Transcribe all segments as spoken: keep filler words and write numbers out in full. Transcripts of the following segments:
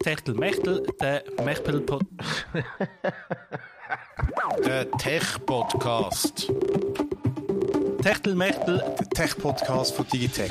Techtelmechtel, der Mechtel Pod Der Tech-Podcast. Techtelmechtel, Der Tech-Podcast von Digitech.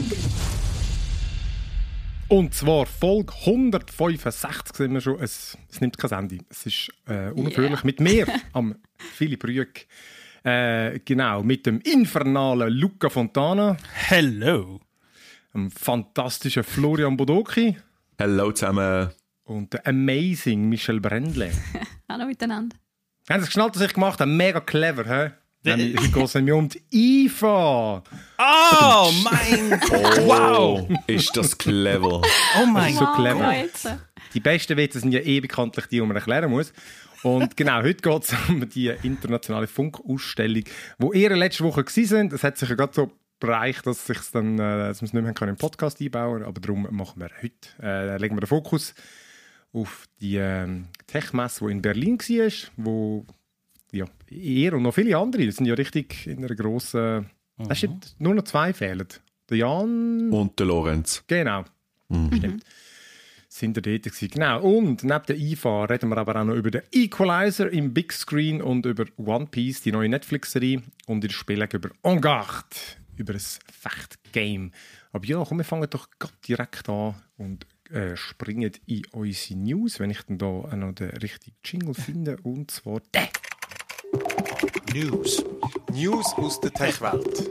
Und zwar Folge hundertfünfundsechzig sind wir schon. Es, es nimmt kein Ende. Es ist äh, unaufhörlich yeah. mit mir, am Philipp Rüegg. Äh, genau, mit dem infernalen Luca Fontana. Hello. Dem fantastischen Florian Bodoki. Hallo zusammen. Und der amazing Michel Brändle. Hallo miteinander. Haben Sie geschnallt, was ich gemacht habe? Mega clever, hä? Nämlich, heute geht es nämlich um die I F A. Oh mein Gott! Oh, wow! Ist das clever. Oh mein so clever. Gott. Die besten Witze sind ja eh bekanntlich die, die man erklären muss. Und genau, heute geht es um die internationale Funkausstellung, die ihr letzte Woche waren. Es hat sich ja gerade so bereicht, dass, sich's dann, äh, dass wir es nicht mehr können im Podcast einbauen können. Aber darum machen wir heute, äh, legen wir den Fokus auf die äh, Tech-Messe, die in Berlin war, wo ja, ihr und noch viele andere, das sind ja richtig in einer grossen... Mhm. Es stimmt, nur noch zwei fehlen. Der Jan... Und der Lorenz. Genau, Mhm. stimmt. Sind da dort gewesen. Genau, und neben der I F A reden wir aber auch noch über den Equalizer im Big Screen und über One Piece, die neue Netflix-Serie, und in der Spielung über En Garde, über ein Fecht-Game. Aber ja, komm, wir fangen doch grad direkt an und äh, springen in unsere News, wenn ich dann da auch noch den richtigen Jingle finde, und zwar der. News. News aus der Tech-Welt.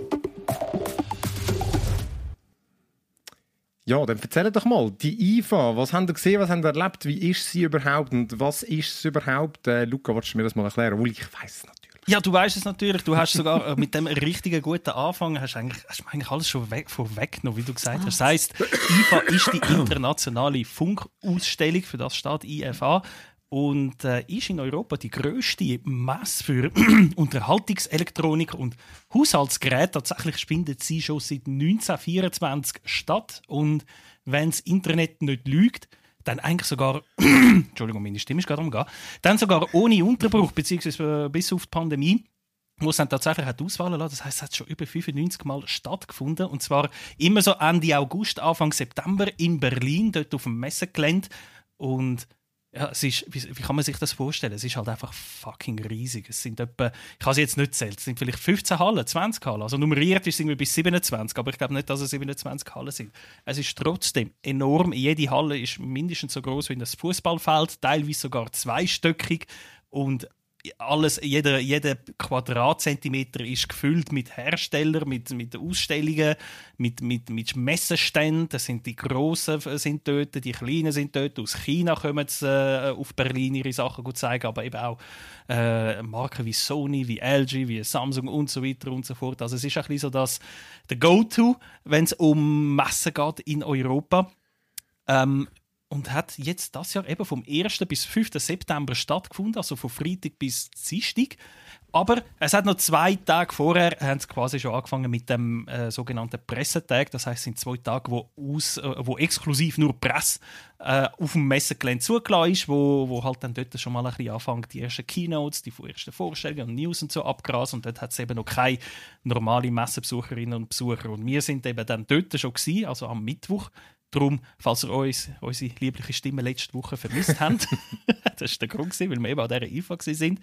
Ja, dann erzähl doch mal, die I F A, was habt ihr gesehen, was habt ihr erlebt, wie ist sie überhaupt und was ist es überhaupt? Äh, Luca, willst du mir das mal erklären? Obwohl, ich weiss es natürlich. Ja, du weißt es natürlich. Du hast sogar mit dem richtigen guten Anfang hast eigentlich, hast du eigentlich alles schon weg, vorweggenommen, wie du gesagt hast. Das heisst, I F A ist die internationale Funkausstellung, für das steht I F A. Und äh, ist in Europa die grösste Messe für Unterhaltungselektronik und Haushaltsgeräte. Tatsächlich findet sie schon seit neunzehnhundertvierundzwanzig statt. Und wenn das Internet nicht lügt, dann eigentlich sogar, Entschuldigung, meine Stimme ist gerade umgegangen, dann sogar ohne Unterbruch, beziehungsweise bis auf die Pandemie, wo es dann tatsächlich hat auswählen lassen. Das heisst, es hat schon über fünfundneunzig Mal stattgefunden. Und zwar immer so Ende August, Anfang September in Berlin, dort auf dem Messegelände. Und ja, es ist, wie, wie kann man sich das vorstellen? Es ist halt einfach fucking riesig. Es sind etwa, ich kann es jetzt nicht zählen, es sind vielleicht fünfzehn Hallen, zwanzig Hallen. Also nummeriert ist es irgendwie bis siebenundzwanzig, aber ich glaube nicht, dass es siebenundzwanzig Hallen sind. Es ist trotzdem enorm. Jede Halle ist mindestens so groß wie ein Fußballfeld, teilweise sogar zweistöckig. Und alles, jeder, jeder Quadratzentimeter ist gefüllt mit Herstellern, mit, mit Ausstellungen, mit, mit, mit Messeständen. Das sind die Grossen sind dort, die Kleinen sind dort. Aus China kommen sie äh, auf Berlin ihre Sachen gut zeigen, aber eben auch äh, Marken wie Sony, wie L G, wie Samsung und so weiter und so fort. Also es ist ein bisschen so das der Go-To, wenn es um Messen geht in Europa. Ähm, Und hat jetzt das Jahr eben vom ersten bis fünften September stattgefunden, also von Freitag bis Dienstag. Aber es hat noch zwei Tage vorher, haben sie quasi schon angefangen mit dem äh, sogenannten Pressetag. Das heisst, es sind zwei Tage, wo, aus, äh, wo exklusiv nur Presse äh, auf dem Messegelände zugelassen ist, wo, wo halt dann dort schon mal ein bisschen anfangen, die ersten Keynotes, die ersten Vorstellungen und News und so abgrasen. Und dort hat es eben noch keine normale Messebesucherinnen und Besucher. Und wir sind eben dann dort schon gewesen, also am Mittwoch. Darum, falls ihr uns, unsere liebliche Stimme letzte Woche vermisst habt, das war der Grund, weil wir eben an dieser I F A waren.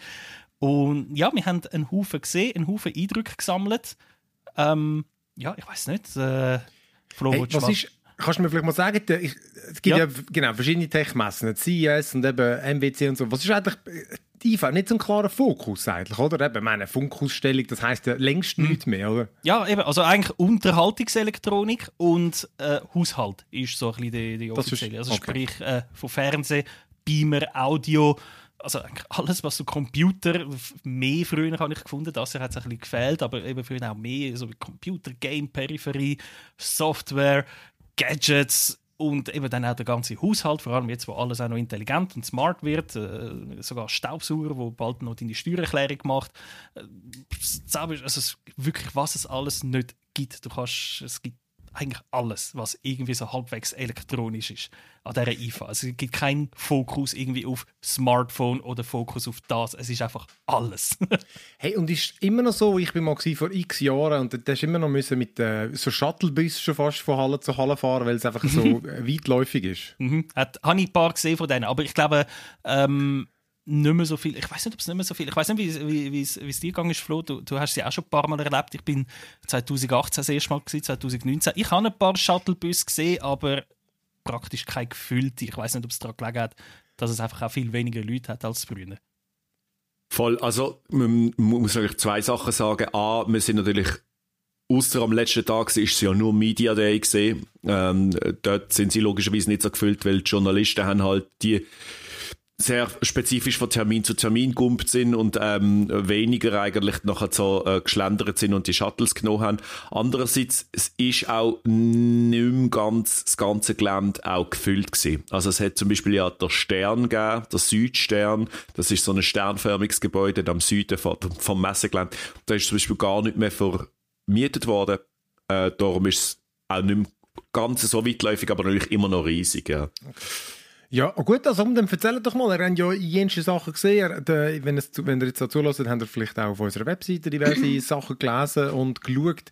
Und ja, wir haben einen Haufen gesehen, einen Haufen Eindrücke gesammelt. Ähm, ja, ich weiss nicht. Äh, Flo, Hey, was ist, kannst du mir vielleicht mal sagen, ich, es gibt ja, ja genau, verschiedene Tech-Messen, C E S und eben M W C und so. Was ist eigentlich die I F A? Nicht so ein klarer Fokus eigentlich, oder? Eben, meine Funkausstellung, das heisst ja längst hm. nichts mehr, oder? Ja, eben, also eigentlich Unterhaltungselektronik und äh, Haushalt ist so ein bisschen die, die offizielle. Also okay. Sprich äh, von Fernsehen, Beamer, Audio, also eigentlich alles, was so Computer, mehr früher habe ich gefunden, das hat es ein bisschen gefehlt, aber eben früher auch mehr, so wie Computer, Game, Peripherie, Software, Gadgets und eben dann auch der ganze Haushalt, vor allem jetzt, wo alles auch noch intelligent und smart wird, äh, sogar Staubsauger, wo bald noch deine Steuererklärung macht. Äh, also wirklich, was es alles nicht gibt. Du kannst, es gibt eigentlich alles, was irgendwie so halbwegs elektronisch ist an dieser I F A. Also es gibt keinen Fokus irgendwie auf Smartphone oder Fokus auf das. Es ist einfach alles. Hey, und ist immer noch so, ich bin mal vor x Jahren und da hast immer noch müssen mit äh, so Shuttlebus schon fast von Halle zu Halle fahren, weil es einfach so äh, weitläufig ist. Mhm. Hat, habe ich ein paar gesehen von denen, aber ich glaube, ähm, nicht mehr so viel. Ich weiß nicht, ob es nicht mehr so viel. Ich weiß nicht, wie, wie, wie es dir gegangen ist, Flo. Du, du hast sie auch schon ein paar Mal erlebt. Ich bin zwanzig achtzehn das erste Mal gewesen, zwanzig neunzehn. Ich habe ein paar Shuttlebus gesehen, aber praktisch kein gefüllte. Ich weiß nicht, ob es daran gelegen hat, dass es einfach auch viel weniger Leute hat als früher. Voll. Also, man muss natürlich zwei Sachen sagen. A, wir sind natürlich, ausser am letzten Tag war es ja nur Media Day gesehen. Ähm, dort sind sie logischerweise nicht so gefüllt, weil die Journalisten haben halt die sehr spezifisch von Termin zu Termin gumpt sind und ähm, weniger eigentlich nachher so äh, geschlendert sind und die Shuttles genommen haben. Andererseits, es ist auch nicht mehr ganz das ganze Gelände auch gefüllt gewesen. Also es hat zum Beispiel ja der Stern gegeben, der Südstern, das ist so ein sternförmiges Gebäude am Süden vom, vom Messegelände. Da ist zum Beispiel gar nicht mehr vermietet worden. Äh, darum ist es auch nicht mehr ganz so weitläufig, aber natürlich immer noch riesig. Ja. Okay. Ja, gut, also dann erzähl doch mal, ihr habt ja jenste Sachen gesehen, wenn, es, wenn ihr jetzt da zuhört, habt ihr vielleicht auch auf unserer Webseite diverse Sachen gelesen und geschaut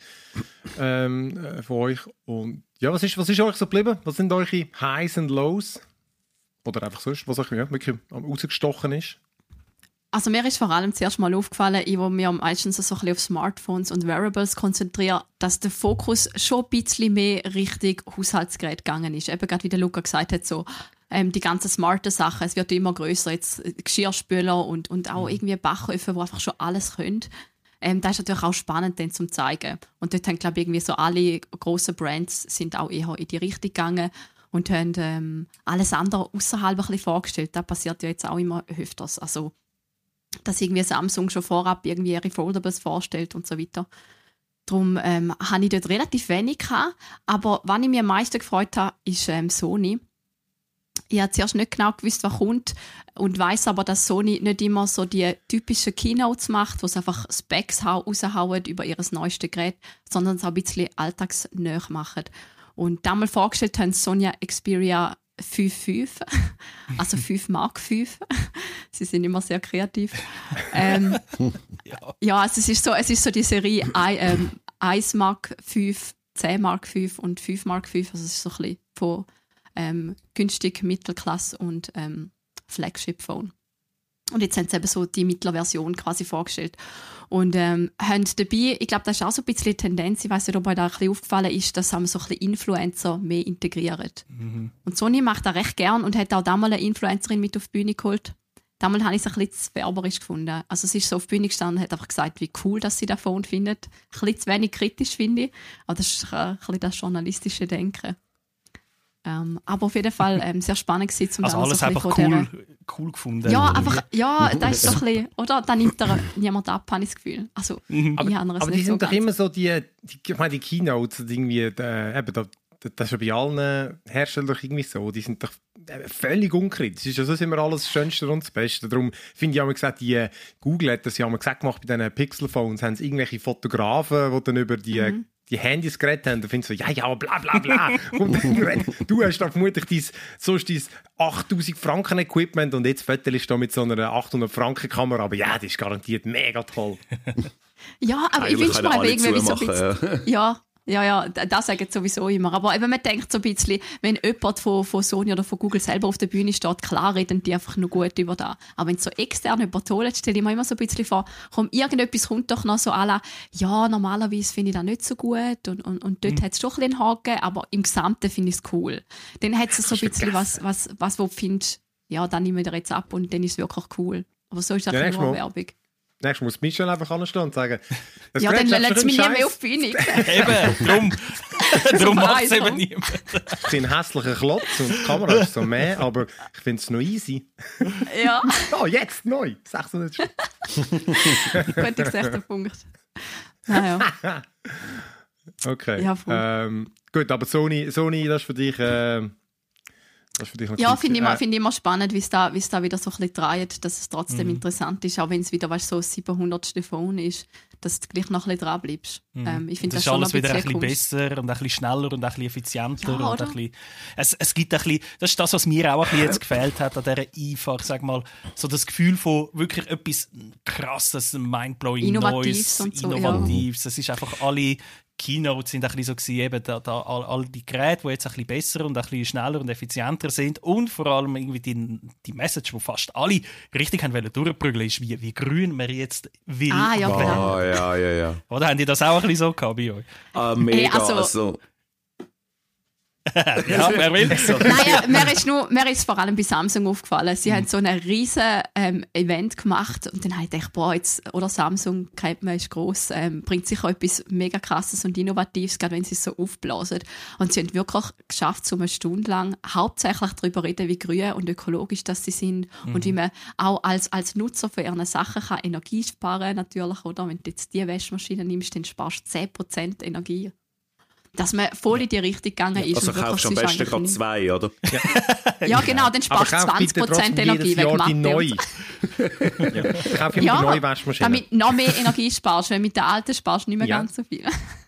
ähm, von euch. Und ja, was ist, was ist euch so geblieben? Was sind eure Highs und Lows? Oder einfach sonst, was euch ja, wirklich rausgestochen ist? Also mir ist vor allem zuerst mal aufgefallen, ich wo mir meistens so ein bisschen auf Smartphones und Wearables konzentriere, dass der Fokus schon ein bisschen mehr Richtung Haushaltsgerät gegangen ist. Eben gerade wie der Luca gesagt hat, so ähm, die ganzen smarten Sachen, es wird immer grösser, jetzt Geschirrspüler und, und auch irgendwie Backöfen, die einfach schon alles können. Ähm, das ist natürlich auch spannend dann zum zeigen. Und dort haben, glaube ich, irgendwie so alle grossen Brands sind auch eher in die Richtung gegangen und haben ähm, alles andere außerhalb ein bisschen vorgestellt. Das passiert ja jetzt auch immer öfters. Also dass irgendwie Samsung schon vorab irgendwie ihre Foldables vorstellt und so weiter. Darum ähm, habe ich dort relativ wenig gehabt. Aber was ich mir am meisten gefreut habe, ist ähm, Sony. Ich habe zuerst nicht genau gewusst, was kommt und weiss aber, dass Sony nicht immer so die typischen Keynotes macht, wo sie einfach Specs raushauen über ihr neuestes Gerät, sondern es auch ein bisschen alltagsnah machen. Und damals vorgestellt haben Sony Xperia fünf fünf, also fünf Mark fünf. Sie sind immer sehr kreativ. Ähm, ja, ja also es, ist so, es ist so die Serie I, ähm, eins Mark fünf, zehn Mark fünf und fünf Mark fünf. Also es ist so ein bisschen von ähm, günstig, Mittelklasse und ähm, Flagship-Phone. Und jetzt haben sie eben so die Mittelversion quasi vorgestellt. Und ähm, haben dabei, ich glaube, das ist auch so ein bisschen die Tendenz, ich weiss nicht, ob euch da ein bisschen aufgefallen ist, dass haben so ein bisschen Influencer mehr integrieren. Mhm. Und Sony macht das recht gern und hat auch damals eine Influencerin mit auf die Bühne geholt. Damals habe ich es ein bisschen zu werberisch gefunden. Also es ist so auf die Bühne gestanden und hat einfach gesagt, wie cool dass sie das Phone findet. Ein bisschen zu wenig kritisch, finde ich. Aber das ist ein bisschen das journalistische Denken. Ähm, aber auf jeden Fall ähm, sehr spannend gewesen, zum also dann alles so ein einfach bisschen cool, der, cool gefunden. Ja, einfach, ja, das ist so ein bisschen, oder? Da nimmt er niemand ab, habe ich das Gefühl. Also, mhm. aber aber die sind so doch ganz. immer so die, die, ich meine, die Keynotes, irgendwie, äh, eben, da, das ist ja bei allen Herstellern doch irgendwie so, die sind doch völlig unkritisch. Das ist ja so immer alles das Schönste und das Beste. Darum finde ich auch mal gesagt, die Google hat das ja auch mal gesagt gemacht, bei diesen Pixel-Phones haben sie irgendwelche Fotografen, die dann über die mhm. die Handys geredet haben, da findest du so, ja, ja, bla bla bla. Und du hast da vermutlich dein, sonst dein achttausend Franken Equipment und jetzt fotost du da mit so einer achthundert Franken Kamera, aber ja, das ist garantiert mega toll. Ja, aber ich wünsche mir irgendwie so ein bisschen, ja, ja, ja, das sagen sie sowieso immer. Aber eben, man denkt so ein bisschen, wenn jemand von, von Sony oder von Google selber auf der Bühne steht, klar reden die einfach nur gut über das. Aber wenn es so extern jemand holt, stelle ich mir immer so ein bisschen vor, komm, irgendetwas kommt doch noch so à la, ja, normalerweise finde ich das nicht so gut und, und, und dort mhm. hat es schon ein bisschen einen Haken, aber im Gesamten finde ich es cool. Dann hat es so ein bisschen was, was, was wo du findest, ja, dann nehmen wir jetzt ab und dann ist es wirklich cool. Aber so ist das ja, nur Werbung. Nächstes muss Michelle einfach anstehen und sagen, das ja, dann lässt es mich nie mehr auf die Bühne. Eben, darum, darum macht es eben niemand. Ich bin ein hässlicher Klotz und die Kamera ist so mehr, aber ich finde es noch easy. Ja. Oh, jetzt neu. sechshundert Guter sechster Punkt. Naja. Okay. Ja, ähm, gut, aber Sony, Sony, das ist für dich äh, Das ist für dich noch Ja, gut. finde ich, immer- Äh, find ich immer spannend, wie es da, wie's da wieder so ein bisschen dreht, dass es trotzdem Mhm. interessant ist, auch wenn es wieder weißt, so das siebenhundertste Phone ist, dass du gleich noch ein bisschen dran bleibst. Mhm. Ähm, ich finde das das ist schon alles ein wieder ein bisschen bisschen Kunst. besser und ein bisschen schneller und ein bisschen effizienter. Ja, und oder? ein bisschen, es, es gibt ein bisschen, das ist das, was mir auch ein bisschen jetzt gefehlt hat an dieser I F A. Ich sag mal, so das Gefühl von wirklich etwas Krasses, Mindblowing, Innovatives Neues, und so, Innovatives. Es ist einfach alle Keynotes sind ein bisschen so gewesen, eben da, da, all, all die Geräte, die jetzt ein bisschen besser und ein bisschen schneller und effizienter sind und vor allem irgendwie die, die Message, die fast alle richtig haben wollen durchprügeln, ist, wie, wie grün man jetzt will. Ah, ja, werden. genau. Ah, ja, ja, ja. Oder haben die das auch ein bisschen so gehabt bei euch? Ah, mega, Hey, also- also, Ja, wer will? Nein, mir ist, nur, mir ist vor allem bei Samsung aufgefallen. Sie haben so ein riesen ähm, Event gemacht und dann habe ich gedacht, boah, jetzt, oder Samsung, kennt man, ist gross, ähm, bringt sicher etwas mega Krasses und Innovatives, gerade wenn sie es so aufblasen. Und sie haben wirklich geschafft, so eine Stunde lang hauptsächlich darüber reden, wie grün und ökologisch das sie sind Mhm. und wie man auch als, als Nutzer von ihren Sachen kann Energie sparen natürlich, oder? Wenn du jetzt die Wäschmaschine nimmst, dann sparst du zehn Prozent Energie. Dass man voll in die Richtung gegangen ist. also und wirklich kaufst du am sonst besten eigentlich gerade nicht. zwei, oder? Ja, genau, dann aber sparst du kauf zwanzig bitte Prozent trotzdem Energie jedes wegen Jahr die Mathe. neue. und- ja. Kauf immer Ja, die neue Waschmaschine. Damit du noch mehr Energie sparst, weil mit der alten sparst du nicht mehr Ja. ganz so viel.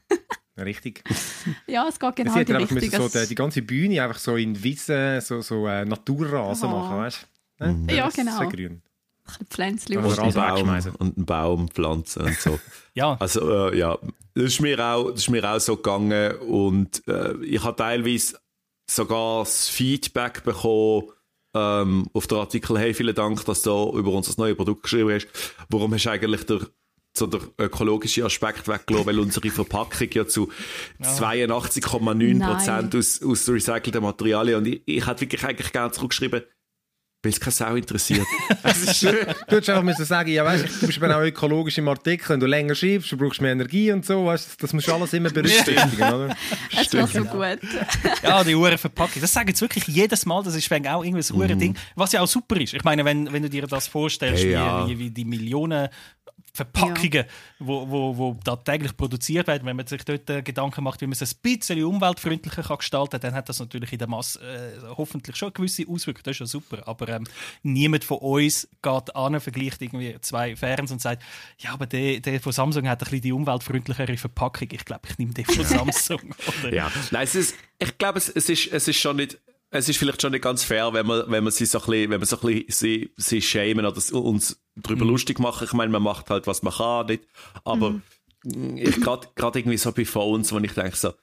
Richtig. Ja, es geht genau Sie in die hätten einfach Richtung. müssen so die, die ganze Bühne einfach so in Wiesen, so, so äh, Naturrasen Oh. machen, weißt du? Ne? Ja, Das ist genau. so grün. Ein Pflänzchen Oder auf. alles Baum, wegschmeißen. und einen Baum pflanzen und so. Ja, Also, äh, ja, das ist, mir auch, das ist mir auch so gegangen und äh, ich habe teilweise sogar das Feedback bekommen ähm, auf den Artikel, hey, vielen Dank, dass du über unser neues Produkt geschrieben hast. Warum hast du eigentlich der, so der ökologische Aspekt weggelassen, weil unsere Verpackung ja zu zweiundachtzig Komma neun Prozent aus, aus recycelten Materialien und ich, ich hätte wirklich eigentlich gerne zurückgeschrieben, weil es keine Sau interessiert. Es ist, Du hättest einfach müssen sagen, ja, weißt, du bist eben auch ökologisch im Artikel, wenn du länger schreibst, du brauchst mehr Energie und so, weißt, das musst du alles immer berücksichtigen, oder? Es wäre so gut. ja, die Uhrenverpackung. Das sagen jetzt wirklich jedes Mal, das ist wegen auch irgendwie ein Uhrending, was ja auch super ist. Ich meine, wenn, wenn du dir das vorstellst, Hey, ja. wie, wie, wie die Millionen Verpackungen, wo, wo, wo da täglich produziert werden, wenn man sich dort äh, Gedanken macht, wie man es ein bisschen umweltfreundlicher kann gestalten kann, dann hat das natürlich in der Masse äh, hoffentlich schon gewisse Auswirkungen. Das ist ja super. Aber ähm, niemand von uns geht an, vergleicht irgendwie zwei Fernseher und sagt, ja, aber der, der von Samsung hat ein bisschen die umweltfreundlichere Verpackung. Ich glaube, ich nehme den von Samsung. Oder? ja. Nein, es ist, ich glaube, es, es, ist, es ist schon nicht, es ist vielleicht schon nicht ganz fair, wenn man, wenn man sie so ein bisschen, wenn man so ein bisschen sie, sie schämen oder uns darüber Mhm. lustig machen. Ich meine, man macht halt, was man kann, nicht. Aber Mhm. ich gerade, gerade irgendwie so bei Phones, wo ich denke so,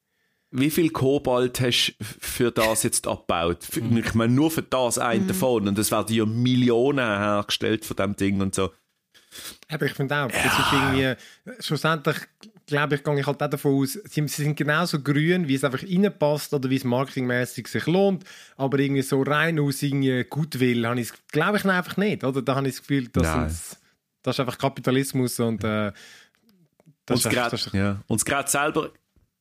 wie viel Kobalt hast du für das jetzt abgebaut? Für, Mhm. Ich meine, nur für das eine Phone. Und es werden ja Millionen hergestellt von dem Ding und so. Aber ich finde auch, das ist irgendwie, schlussendlich, glaube ich, gehe ich halt auch davon aus, sie, sie sind genauso grün, wie es einfach reinpasst oder wie es marketingmäßig sich lohnt, aber irgendwie so rein aus irgendwie Gutwill, habe ich, glaube ich einfach nicht, oder? Da habe ich das Gefühl, das, Nein. sind, das ist einfach Kapitalismus und äh, das Und ist das echt- das ist- Gerät, ja. Und das Gerät selber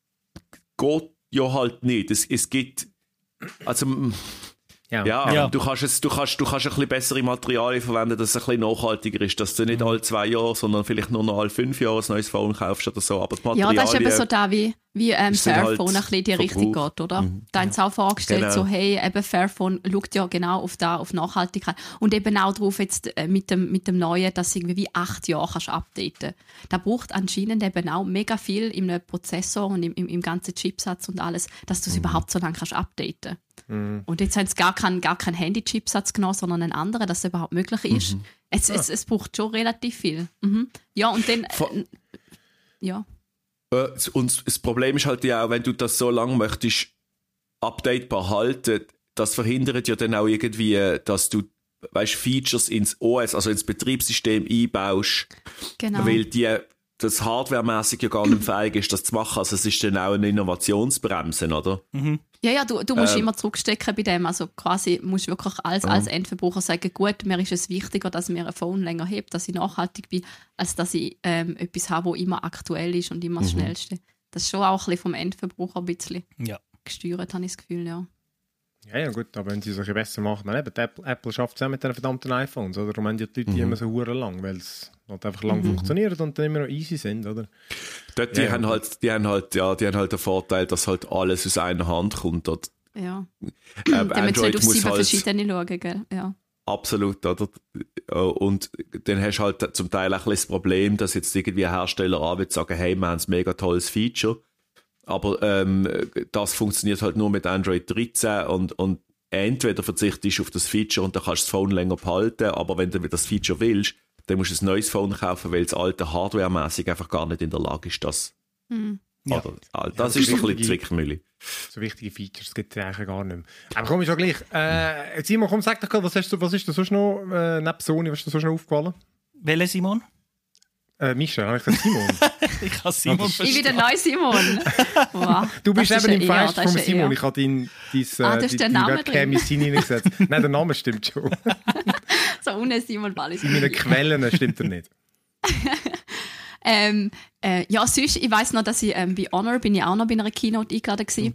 geht ja halt nicht. Es, es gibt, also, m- ja. ja, Ja. Du, kannst es, du, kannst, du kannst ein bisschen bessere Materialien verwenden, dass es ein bisschen nachhaltiger ist, dass du nicht alle zwei Jahre, sondern vielleicht nur noch alle fünf Jahre ein neues Phone kaufst oder so. Aber die Ja, Materialien, das ist eben so da, wie, wie ähm, sind halt Fairphone ein bisschen in die Richtung Verbrauch. geht, oder? Da haben sie auch vorgestellt, Genau. so, hey, eben Fairphone schaut ja genau auf, da, auf Nachhaltigkeit und eben auch darauf jetzt äh, mit, dem, mit dem Neuen, dass du irgendwie wie acht Jahre kannst updaten. Da braucht anscheinend eben auch mega viel im Prozessor und im, im, im ganzen Chipsatz und alles, dass du es überhaupt so lange kannst updaten. Und jetzt haben sie gar keinen, gar keinen Handy-Chipsatz genommen, sondern einen anderen, dass es überhaupt möglich ist. Es, es, es braucht schon relativ viel. Mhm. Ja, und dann... Vor- Äh, ja. Äh, und das Problem ist halt ja auch, wenn du das so lange möchtest updatebar halten, das verhindert ja dann auch irgendwie, dass du, weißt, Features ins O S, also ins Betriebssystem einbaust, Genau. weil die, das hardwaremäßig ja gar nicht fähig ist, das zu machen. Also es ist dann auch eine Innovationsbremse, oder? Ja, ja, du, du musst Ähm. immer zurückstecken bei dem. Also quasi musst du wirklich als, als Endverbraucher sagen, gut, mir ist es wichtiger, dass mir ein Phone länger hebt, dass ich nachhaltig bin, als dass ich ähm, etwas habe, das immer aktuell ist und immer das Schnellste. Das ist schon auch ein bisschen vom Endverbraucher ein bisschen Ja. gesteuert, habe ich das Gefühl, ja. Ja, ja, gut, aber wenn sie es ein bisschen besser machen, dann eben, die Apple, Apple schafft es auch mit den verdammten iPhones, oder? Darum haben die Leute die immer so hure lang, weil es halt einfach lang funktioniert und dann immer noch easy sind, oder? Dort, die, Ja, haben ja. halt, die haben halt, ja, die haben halt den Vorteil, dass halt alles aus einer Hand kommt. Dort. Ja. Äh, Dann müssen wir Android auf muss sieben halt... verschiedene schauen, gell? Ja. Absolut, oder? Und dann hast du halt zum Teil auch ein bisschen das Problem, dass jetzt irgendwie ein Hersteller anbietet, sagen, hey, wir haben ein mega tolles Feature, aber ähm, das funktioniert halt nur mit Android dreizehn und, und entweder verzichtest du auf das Feature und dann kannst du das Phone länger behalten, aber wenn du das Feature willst, dann musst du ein neues Phone kaufen, weil das alte hardwaremäßig einfach gar nicht in der Lage ist, das. Mhm. Ja. Oder, also, das Ja, ist so ein wichtige- bisschen Zwickmühle. So wichtige Features gibt es eigentlich gar nicht mehr. Aber komm, ist schon gleich. Äh, Simon, komm, sag doch gerade, was, hast du, was ist dir sonst noch, äh, neben Sony, was ist dir sonst noch aufgefallen? Welche Simon? Äh, Mischa, habe ich gesagt Simon? Ich habe Simon Ich bin verstanden. der neue Simon. Wow. Du bist Das ist eben im ein Ehr, Feist das vom ist ein Simon. Ehr. Ich habe dein, dein, äh, Ah, da ist die, der die Name Webcam drin. in Sini hineingesetzt. Nein, der Name stimmt schon. So ohne Simon Wallis. In meinen Quellen stimmt er nicht. Ähm, äh, ja, sonst, ich weiss noch, dass ich ähm, bei Honor bin ich auch noch bei einer Keynote eingeladen war.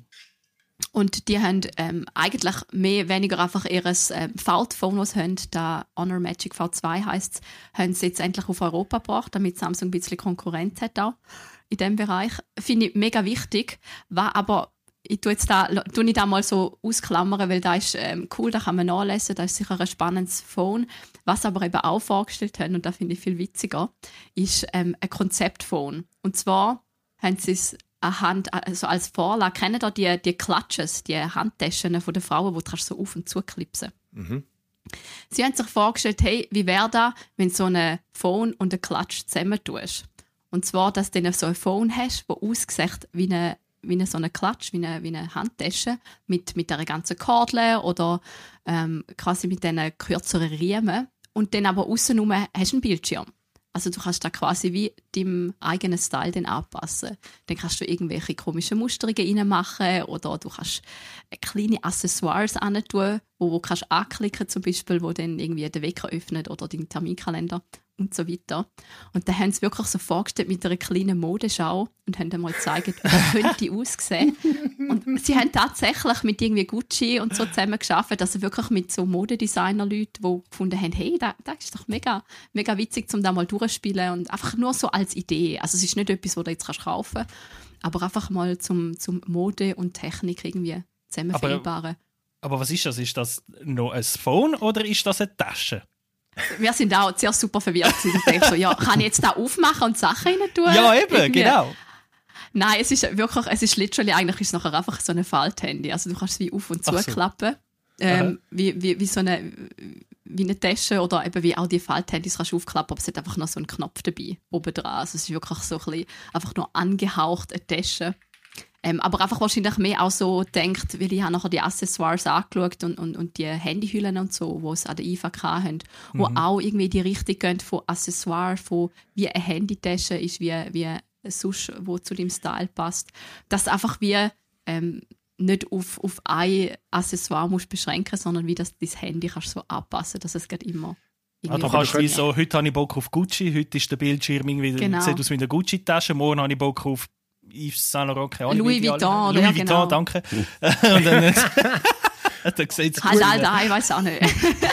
Und die haben ähm, eigentlich mehr weniger einfach ihr ähm, Faltphone, das sie haben, da Honor Magic V zwei heisst, haben sie jetzt endlich auf Europa gebracht, damit Samsung ein bisschen Konkurrenz hat auch in diesem Bereich. Finde ich mega wichtig, war aber ich tue jetzt da, tue ich da mal so ausklammern, weil da ist ähm, cool, da kann man nachlesen, da ist sicher ein spannendes Phone. Was aber eben auch vorgestellt haben, und da finde ich viel witziger, ist ähm, ein Konzeptphone. Und zwar haben sie es anhand, also als Vorlage, kennen da die, die Clutches, die Handtaschen von den Frauen, die du so auf und zu klipsen. Mhm. Sie haben sich vorgestellt, hey, wie wäre das, wenn du so ein Phone und ein Clutch zusammentust? Und zwar, dass du dann so ein Phone hast, das aussieht wie eine wie eine, so eine Klatsch, wie eine, wie eine Handtasche mit, mit einer ganzen Kordel oder ähm, quasi mit diesen kürzeren Riemen. Und dann aber außenrum hast du einen Bildschirm. Also du kannst da quasi wie deinem eigenen Style dann anpassen. Dann kannst du irgendwelche komischen Musterungen reinmachen oder du kannst kleine Accessoires reintun, wo du kannst anklicken zum Beispiel, wo dann irgendwie den Wecker öffnet oder den Terminkalender und so weiter. Und dann haben sie wirklich so vorgestellt mit einer kleinen Modeschau und haben dann mal gezeigt, wie könnte aussehen. Und sie haben tatsächlich mit irgendwie Gucci und so zusammen geschafft, also wirklich mit so Modedesigner-Leuten, die gefunden haben, hey, das, das ist doch mega, mega witzig, um da mal durchzuspielen und einfach nur so als Idee. Also es ist nicht etwas, was du jetzt kaufen kannst, aber einfach mal zum, zum Mode und Technik irgendwie zusammen Aber- vereinbaren. Aber was ist das? Ist das noch ein Phone oder ist das eine Tasche? Wir sind auch sehr super verwirrt gewesen. Ich dachte so, ja, kann ich jetzt da aufmachen und Sachen rein tun? Ja, eben, Irgendwie. genau. Nein, es ist wirklich, es ist literally, eigentlich ist es nachher einfach so ein Falthandy. Also du kannst es wie auf und zu Ach so. klappen. Ähm, wie, wie, wie so eine, wie eine Tasche oder eben wie auch die Falthandys kannst du aufklappen, aber es hat einfach noch so einen Knopf dabei, oben dran. Also es ist wirklich so ein bisschen, einfach nur angehaucht eine Tasche. Ähm, aber einfach wahrscheinlich mehr auch so denkt, weil ich habe nachher die Accessoires angeschaut und, und, und die Handyhüllen und so, die es an der I F A K haben, wo auch irgendwie in die Richtung gehen von Accessoires, von wie eine Handytasche ist, wie, wie ein Sush, wo zu dem Style passt. Dass du einfach wie ähm, nicht auf, auf ein Accessoire musst beschränken, sondern wie das dein Handy kannst so anpassen, dass es gerade immer Ah, du irgendwie kannst wie funktioniert. so, heute habe ich Bock auf Gucci, heute ist der Bildschirm irgendwie, Genau. sieht aus wie eine Gucci-Tasche, morgen habe ich Bock auf Yves Saint Laurent, keine Ahnung, Louis wie die alle- Vuitton, oder? Louis Ja, Vuitton, genau. danke. Und dann, dann sieht es Halt all da, ich weiß auch nicht.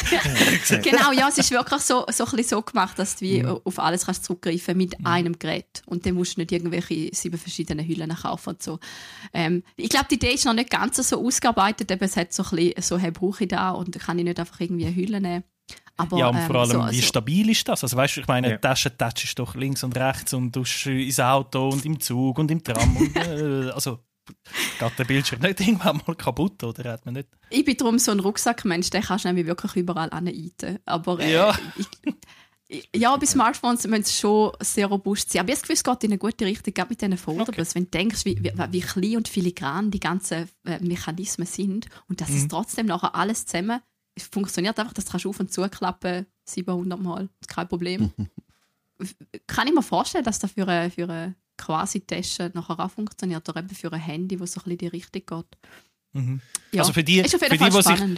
Genau, ja, es ist wirklich so, so, ein bisschen so gemacht, dass du wie auf alles kannst zurückgreifen mit einem Gerät. Und dann musst du nicht irgendwelche sieben verschiedene Hüllen kaufen und so. Ähm, ich glaube, die Idee ist noch nicht ganz so ausgearbeitet, aber es hat so ein bisschen so, hey, brauche ich da und kann ich nicht einfach irgendwie eine Hülle nehmen. Aber, Ja, und vor ähm, allem, so, wie so, stabil ist das? Also weißt du, ich meine, Ja. eine Tasche touchst doch links und rechts und du ins Auto und im Zug und im Tram. Und, äh, also geht der Bildschirm nicht irgendwann mal kaputt, oder? Hat man nicht? Ich bin darum so ein Rucksackmensch, den kannst du nämlich wirklich überall hinein. Aber äh, Ja. ich, ich, ja, bei Smartphones müssen sie schon sehr robust sein. Aber ich habe das Gefühl, es geht in eine gute Richtung, gerade mit diesen Foldables. Wenn du denkst, wie, wie, wie klein und filigran die ganzen äh, Mechanismen sind und dass es trotzdem nachher alles zusammen es funktioniert einfach, das kannst du auf und zu klappen, siebenhundert Mal, kein Problem. Kann ich mir vorstellen, dass das für eine, für eine Quasi-Tasche nachher auch funktioniert oder eben für ein Handy, das so ein bisschen in die Richtung geht. Mhm. Ja. Also für die, ist auf jeden für Fall die, die sich spannend, ja.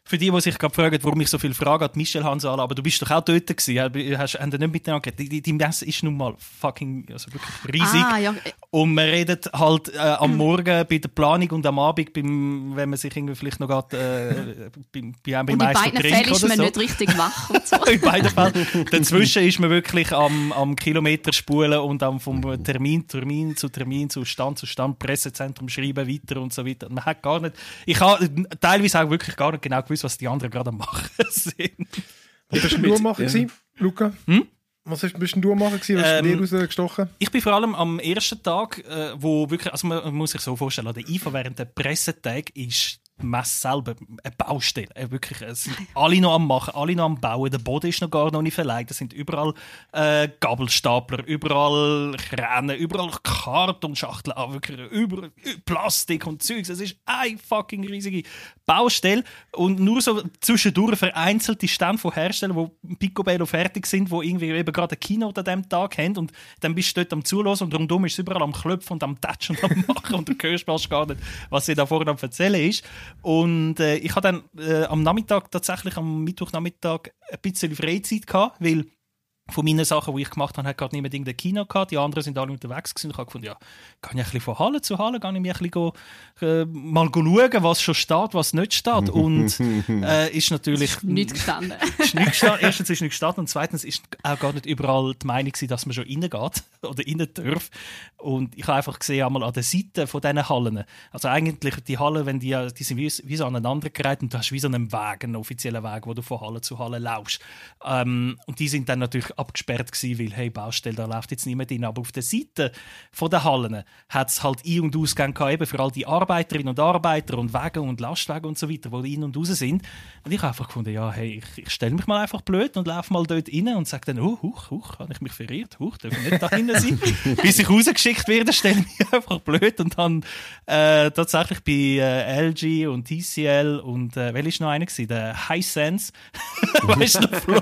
Für die, die sich gerade fragen, warum ich so viele Fragen an Michel Hansala, aber du bist doch auch dort gewesen, hast du nicht miteinander geredet. Die, die, die Messe ist nun mal fucking, also wirklich riesig. Ah, ja. Und man redet halt äh, am Morgen bei der Planung und am Abend, beim, wenn man sich irgendwie vielleicht noch grad, äh, beim, beim und Meister in beiden trinkt Fällen ist oder man so. nicht richtig wach und so. In beiden Fällen. Dazwischen ist man wirklich am, am Kilometer spulen und am vom Termin, Termin zu Termin, zu Stand zu Stand, Pressezentrum schreiben, weiter und so weiter. Man hat gar nicht, ich habe teilweise auch wirklich gar nicht genau gewusst, was die anderen gerade am machen sind. Was hast du machen gewesen, Luca? Hm? Was hast, bist du am machen gewesen? Was hast Ähm, du dir rausgestochen? Ich bin vor allem am ersten Tag, äh, wo wirklich, also man, man muss sich so vorstellen, der I F A während der Pressetag ist die Messe selber eine Baustelle. Äh, wirklich, es sind alle noch am Machen, alle noch am Bauen. Der Boden ist noch gar noch nicht verlegt. Es sind überall äh, Gabelstapler, überall Kräne, überall Kartonschachteln, ah, wirklich überall Plastik und Zeugs. Es ist eine fucking riesige Baustelle und nur so zwischendurch vereinzelte Stände von Herstellern, die Picobello fertig sind, die irgendwie eben gerade ein Keynote an diesem Tag haben und dann bist du dort am Zuhören und rundum ist es überall am Klopfen und am Tatschen und am Machen und du hörst fast gar nicht, was sie da vorne am Erzählen ist. Und äh, ich hatte dann äh, am Nachmittag, tatsächlich am Mittwochnachmittag, ein bisschen Freizeit gehabt, weil von meinen Sachen, die ich gemacht habe, hat gerade niemand irgendein Kino gehabt. Die anderen sind alle unterwegs gewesen. Ich habe gefunden, ja, kann ich ein bisschen von Halle zu Halle, kann ich mich ein bisschen go, äh, mal go schauen, was schon steht, was nicht steht. Und äh, ist natürlich... Nicht gestanden. ist nicht gestanden. Erstens ist nicht gestanden und zweitens ist auch gar nicht überall die Meinung gewesen, dass man schon reingeht oder rein darf. Und ich habe einfach gesehen, einmal an der Seite von diesen Hallen, also eigentlich die Hallen, wenn die, die sind wie, wie so aneinandergereiht und du hast wie so einen Weg, einen offiziellen Weg, wo du von Halle zu Halle laufst. Ähm, und die sind dann natürlich abgesperrt gewesen, weil, hey, Baustelle, da läuft jetzt niemand rein. Aber auf der Seite von den Hallen hat es halt Ein- und Ausgänge gehabt, eben für all die Arbeiterinnen und Arbeiter und Wege und Lastwagen und so weiter, die ein- und raus sind. Und ich habe einfach gefunden, ja, hey, ich, ich stelle mich mal einfach blöd und laufe mal dort rein und sage dann, oh, huch, huch, habe ich mich verirrt, huch, darf ich nicht da hinten sein? Bis ich rausgeschickt werde, stelle ich mich einfach blöd und dann äh, tatsächlich bei äh, L G und T C L und äh, welcher war noch einer gewesen? Der Hisense. Weißt du noch, Flo?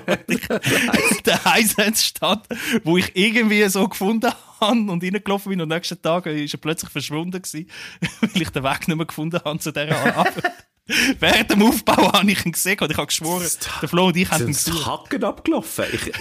Der Hisense stand, wo ich irgendwie so gefunden habe und reingelaufen bin und am nächsten Tag ist er plötzlich verschwunden gewesen, weil ich den Weg nicht mehr gefunden habe zu dieser Arbeit. Während dem Aufbau habe ich ihn gesehen und ich habe geschworen, der Flo und ich haben ihn Sind gesucht. Hacken abgelaufen? Ich,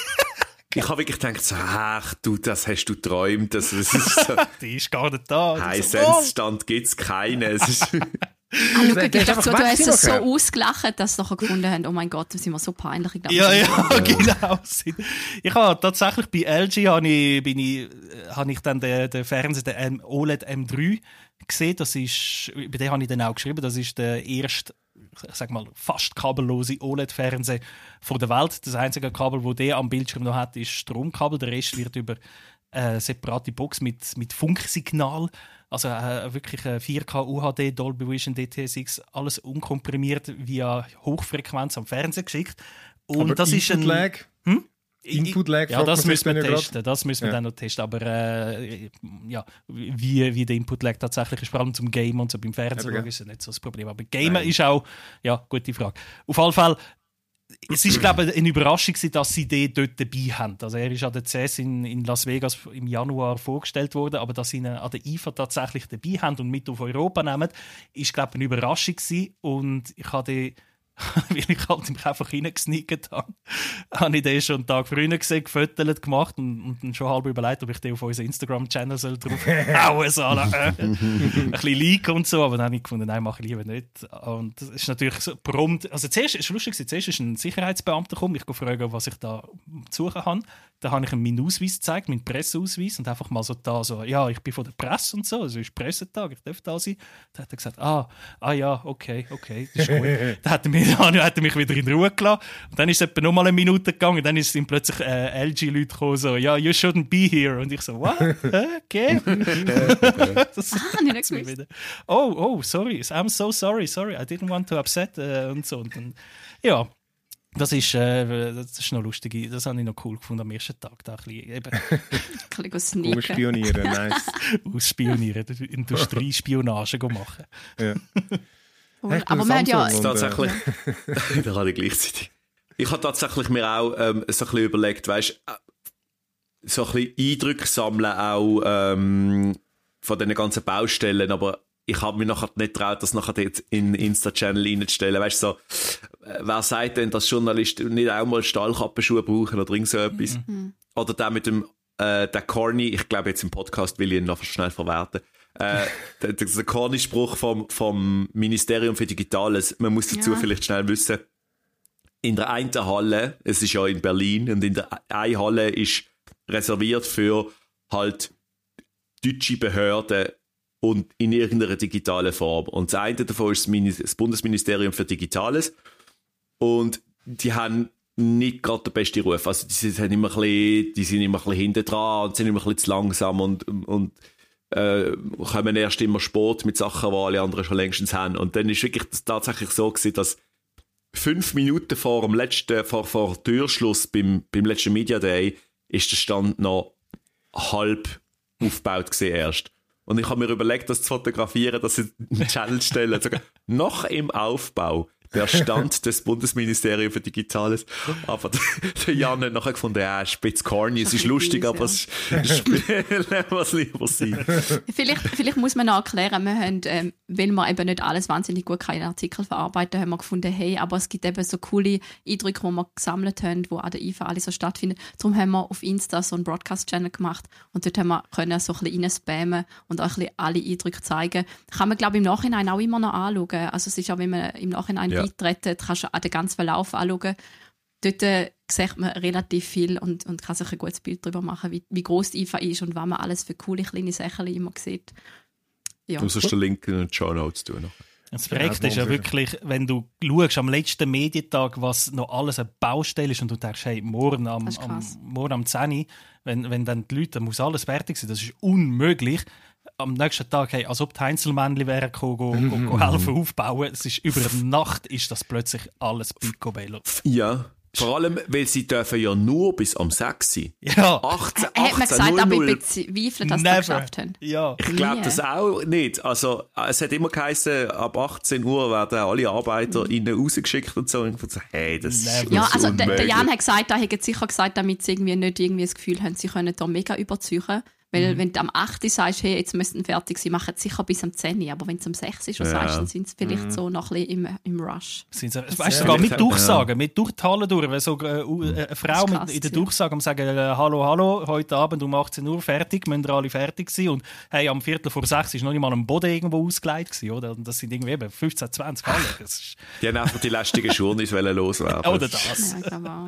ich habe wirklich gedacht, so, ach du, das hast du geträumt. Das, das ist so, Die ist gar nicht da. Hisense-Stand gibt es keinen. Es ist, Ah, Luca, Der- der ich ist dachte so, einfach du hast es so weg, ausgelacht, dass sie nachher gefunden haben, oh mein Gott, das sind wir so peinlich. Ich glaube, Ja, wir ja, sind- genau. Ich habe tatsächlich bei L G habe ich, bin ich, habe ich dann den, den Fernseher, den O L E D M drei gesehen. Das ist, bei dem habe ich dann auch geschrieben, das ist der erste, ich sag mal, fast kabellose O L E D-Fernseher von der Welt. Das einzige Kabel, das der am Bildschirm noch hat, ist Stromkabel. Der Rest wird über eine separate Box mit, mit Funksignal, also äh, wirklich äh, vier K U H D, Dolby Vision, D T S X, alles unkomprimiert via Hochfrequenz am Fernseher geschickt. Und Aber das ist ein Input-Lag? Hm? Input-Lag, Ja, fragt das man sich müssen wir dann ja grad. testen. Das müssen wir Ja. dann noch testen. Aber äh, ja, wie, wie der Input-Lag tatsächlich ist, vor allem zum Game und so beim Fernsehen, Eben, ja. ist ja nicht so das Problem. Aber Gamen Nein. ist auch, ja, gute Frage. Auf jeden Fall, es ist, glaube ich, eine Überraschung, dass sie den dort dabei haben. Also er ist an der C E S in, in Las Vegas im Januar vorgestellt worden, aber dass sie ihn an der I F A tatsächlich dabei haben und mit auf Europa nehmen, ist, glaube ich, eine Überraschung gewesen. Und ich habe den, weil ich halt mich einfach reingesneakt habe, habe ich den schon einen Tag früher gesehen, gefüttert, gemacht und, und dann schon halb überlegt, ob ich den auf unseren Instagram-Channel soll drauf hauen soll. Äh, ein bisschen leaken und so, aber dann habe ich gefunden, nein, mache ich lieber nicht. Und das ist natürlich so prompt, also zuerst, es ist lustig, zuerst ist ein Sicherheitsbeamter gekommen, ich frage, was ich da zu suchen habe. Da habe ich ihm meinen Ausweis gezeigt, meinen Presseausweis und einfach mal so da, so, ja, ich bin von der Presse und so, also es ist Pressetag, ich darf da sein. Da hat er gesagt, ah, ah ja, okay, okay, das ist gut. Dann hat er mich, dann hat er mich wieder in Ruhe gelassen und dann ist es etwa noch mal eine Minute gegangen und dann ist ihm plötzlich äh, L G-Leute gekommen, so, ja, you shouldn't be here. Und ich so, what? Okay. Das Ah, habe ich nicht mir gewusst. wieder. Oh, oh, sorry, I'm so sorry, sorry, I didn't want to upset äh, und so. Und dann, ja, das ist, äh, das ist noch lustig, das habe ich noch cool gefunden am ersten Tag, da ein bisschen eben Ein bisschen sneaken. Ausspionieren, nice. ausspionieren, Industriespionage go machen. Ja. Voll. Echt, Aber wir haben ja... Samsung und, tatsächlich, da hatte ich gleichzeitig. Ich habe tatsächlich mir auch ähm, so ein bisschen überlegt, weißt du, so ein bisschen Eindrücke sammeln auch ähm, von diesen ganzen Baustellen, aber ich habe mir nachher nicht getraut, das nachher dort in den Insta-Channel reinzustellen. Weißt du, so, äh, wer sagt denn, dass Journalisten nicht auch mal Stahlkappenschuhe brauchen oder irgend so etwas? Mhm. Oder der mit dem, äh, der corny, ich glaube jetzt im Podcast will ich ihn noch schnell verwerten, äh, der, der corny Spruch vom, vom Ministerium für Digitales, man muss dazu ja. vielleicht schnell wissen, in der einen Halle, es ist ja in Berlin, und in der einen Halle ist reserviert für halt deutsche Behörden und in irgendeiner digitalen Form. Und das eine davon ist das Bundesministerium für Digitales. Und die haben nicht gerade den besten Ruf. Also die sind immer ein bisschen, die sind immer ein bisschen hinten dran und sind immer ein bisschen zu langsam und, und äh, kommen erst immer Sport mit Sachen, die alle anderen schon längstens haben. Und dann ist wirklich das tatsächlich so gewesen, dass fünf Minuten vor dem letzten, vor, vor Türschluss beim, beim letzten Media Day ist der Stand noch halb aufgebaut gewesen erst. Und ich habe mir überlegt, das zu fotografieren, dass ich einen Channel stelle. Also, noch im Aufbau der Stand des Bundesministeriums für Digitales. Aber der Jan hat nachher gefunden, ja, es ist ein bisschen corny, es ist lustig, aber es ist was lieber sein. Vielleicht, vielleicht muss man noch erklären, wir haben, ähm, weil wir eben nicht alles wahnsinnig gut in Artikel verarbeiten, haben wir gefunden, hey, aber es gibt eben so coole Eindrücke, die wir gesammelt haben, die an der I F A alle so stattfinden. Darum haben wir auf Insta so einen Broadcast-Channel gemacht und dort haben wir können so ein bisschen reinspammen und auch ein bisschen alle Eindrücke zeigen. Kann man, glaube ich, im Nachhinein auch immer noch anschauen. Also es ist auch, wenn man im Nachhinein ja. beitreten, kannst du an den ganzen Verlauf anschauen. Dort äh, sieht man relativ viel und, und kann sich ein gutes Bild darüber machen, wie, wie gross die I F A ist und was man alles für coole kleine Sachen immer sieht. Ja. Du sollst den Link in den Show Notes tun. Das Projekt ja, ist ja wirklich, wenn du schaust, am letzten Medientag, was noch alles eine Baustelle ist und du denkst, hey, morgen am, am, morgen am zehn Uhr, wenn, wenn dann die Leute, dann muss alles fertig sein, das ist unmöglich. Am nächsten Tag, hey, als ob die Einzelmännchen wären gekommen, go, go, go helfen aufbauen. Es ist über Nacht ist das plötzlich alles picobello. Ja, vor allem, weil sie dürfen ja nur bis am sechs sein. Ja. achtzehn, achtzehn, hat man gesagt, aber ich bezweifle, dass sie das geschafft haben. Ja. Ich glaube das auch nicht. Also, es hat immer geheißen, ab achtzehn Uhr werden alle Arbeiter mhm. innen rausgeschickt und so. Und ich so, hey, das Never. ist Ja, also unmöglich. der Jan hat gesagt, er hätte sicher gesagt, damit sie irgendwie nicht irgendwie das Gefühl haben, sie können da mega überziehen. Weil mhm. wenn du am acht Uhr sagst, hey, jetzt müssten fertig sein, machen sie sicher bis am zehn Uhr. Aber wenn es am sechs Uhr schon ja. sagst, dann sind sie vielleicht mhm. so noch ein bisschen im, im Rush. Sind sie, weißt du, sogar mit Durchsagen, ja. mit durch die Halle durch. Wenn so äh, eine Frau krass, mit, in der Durchsage am sagen, äh, hallo, hallo, heute Abend um achtzehn Uhr fertig, müssen alle fertig sein. Und hey, am Viertel vor sechs war noch nicht mal am Boden irgendwo ausgelegt gewesen, oder? Und das sind irgendwie eben fünfzehn, zwanzig Halle. Das ist die haben einfach die lästigen Schuhe nicht loswerden. Oder das. Ja,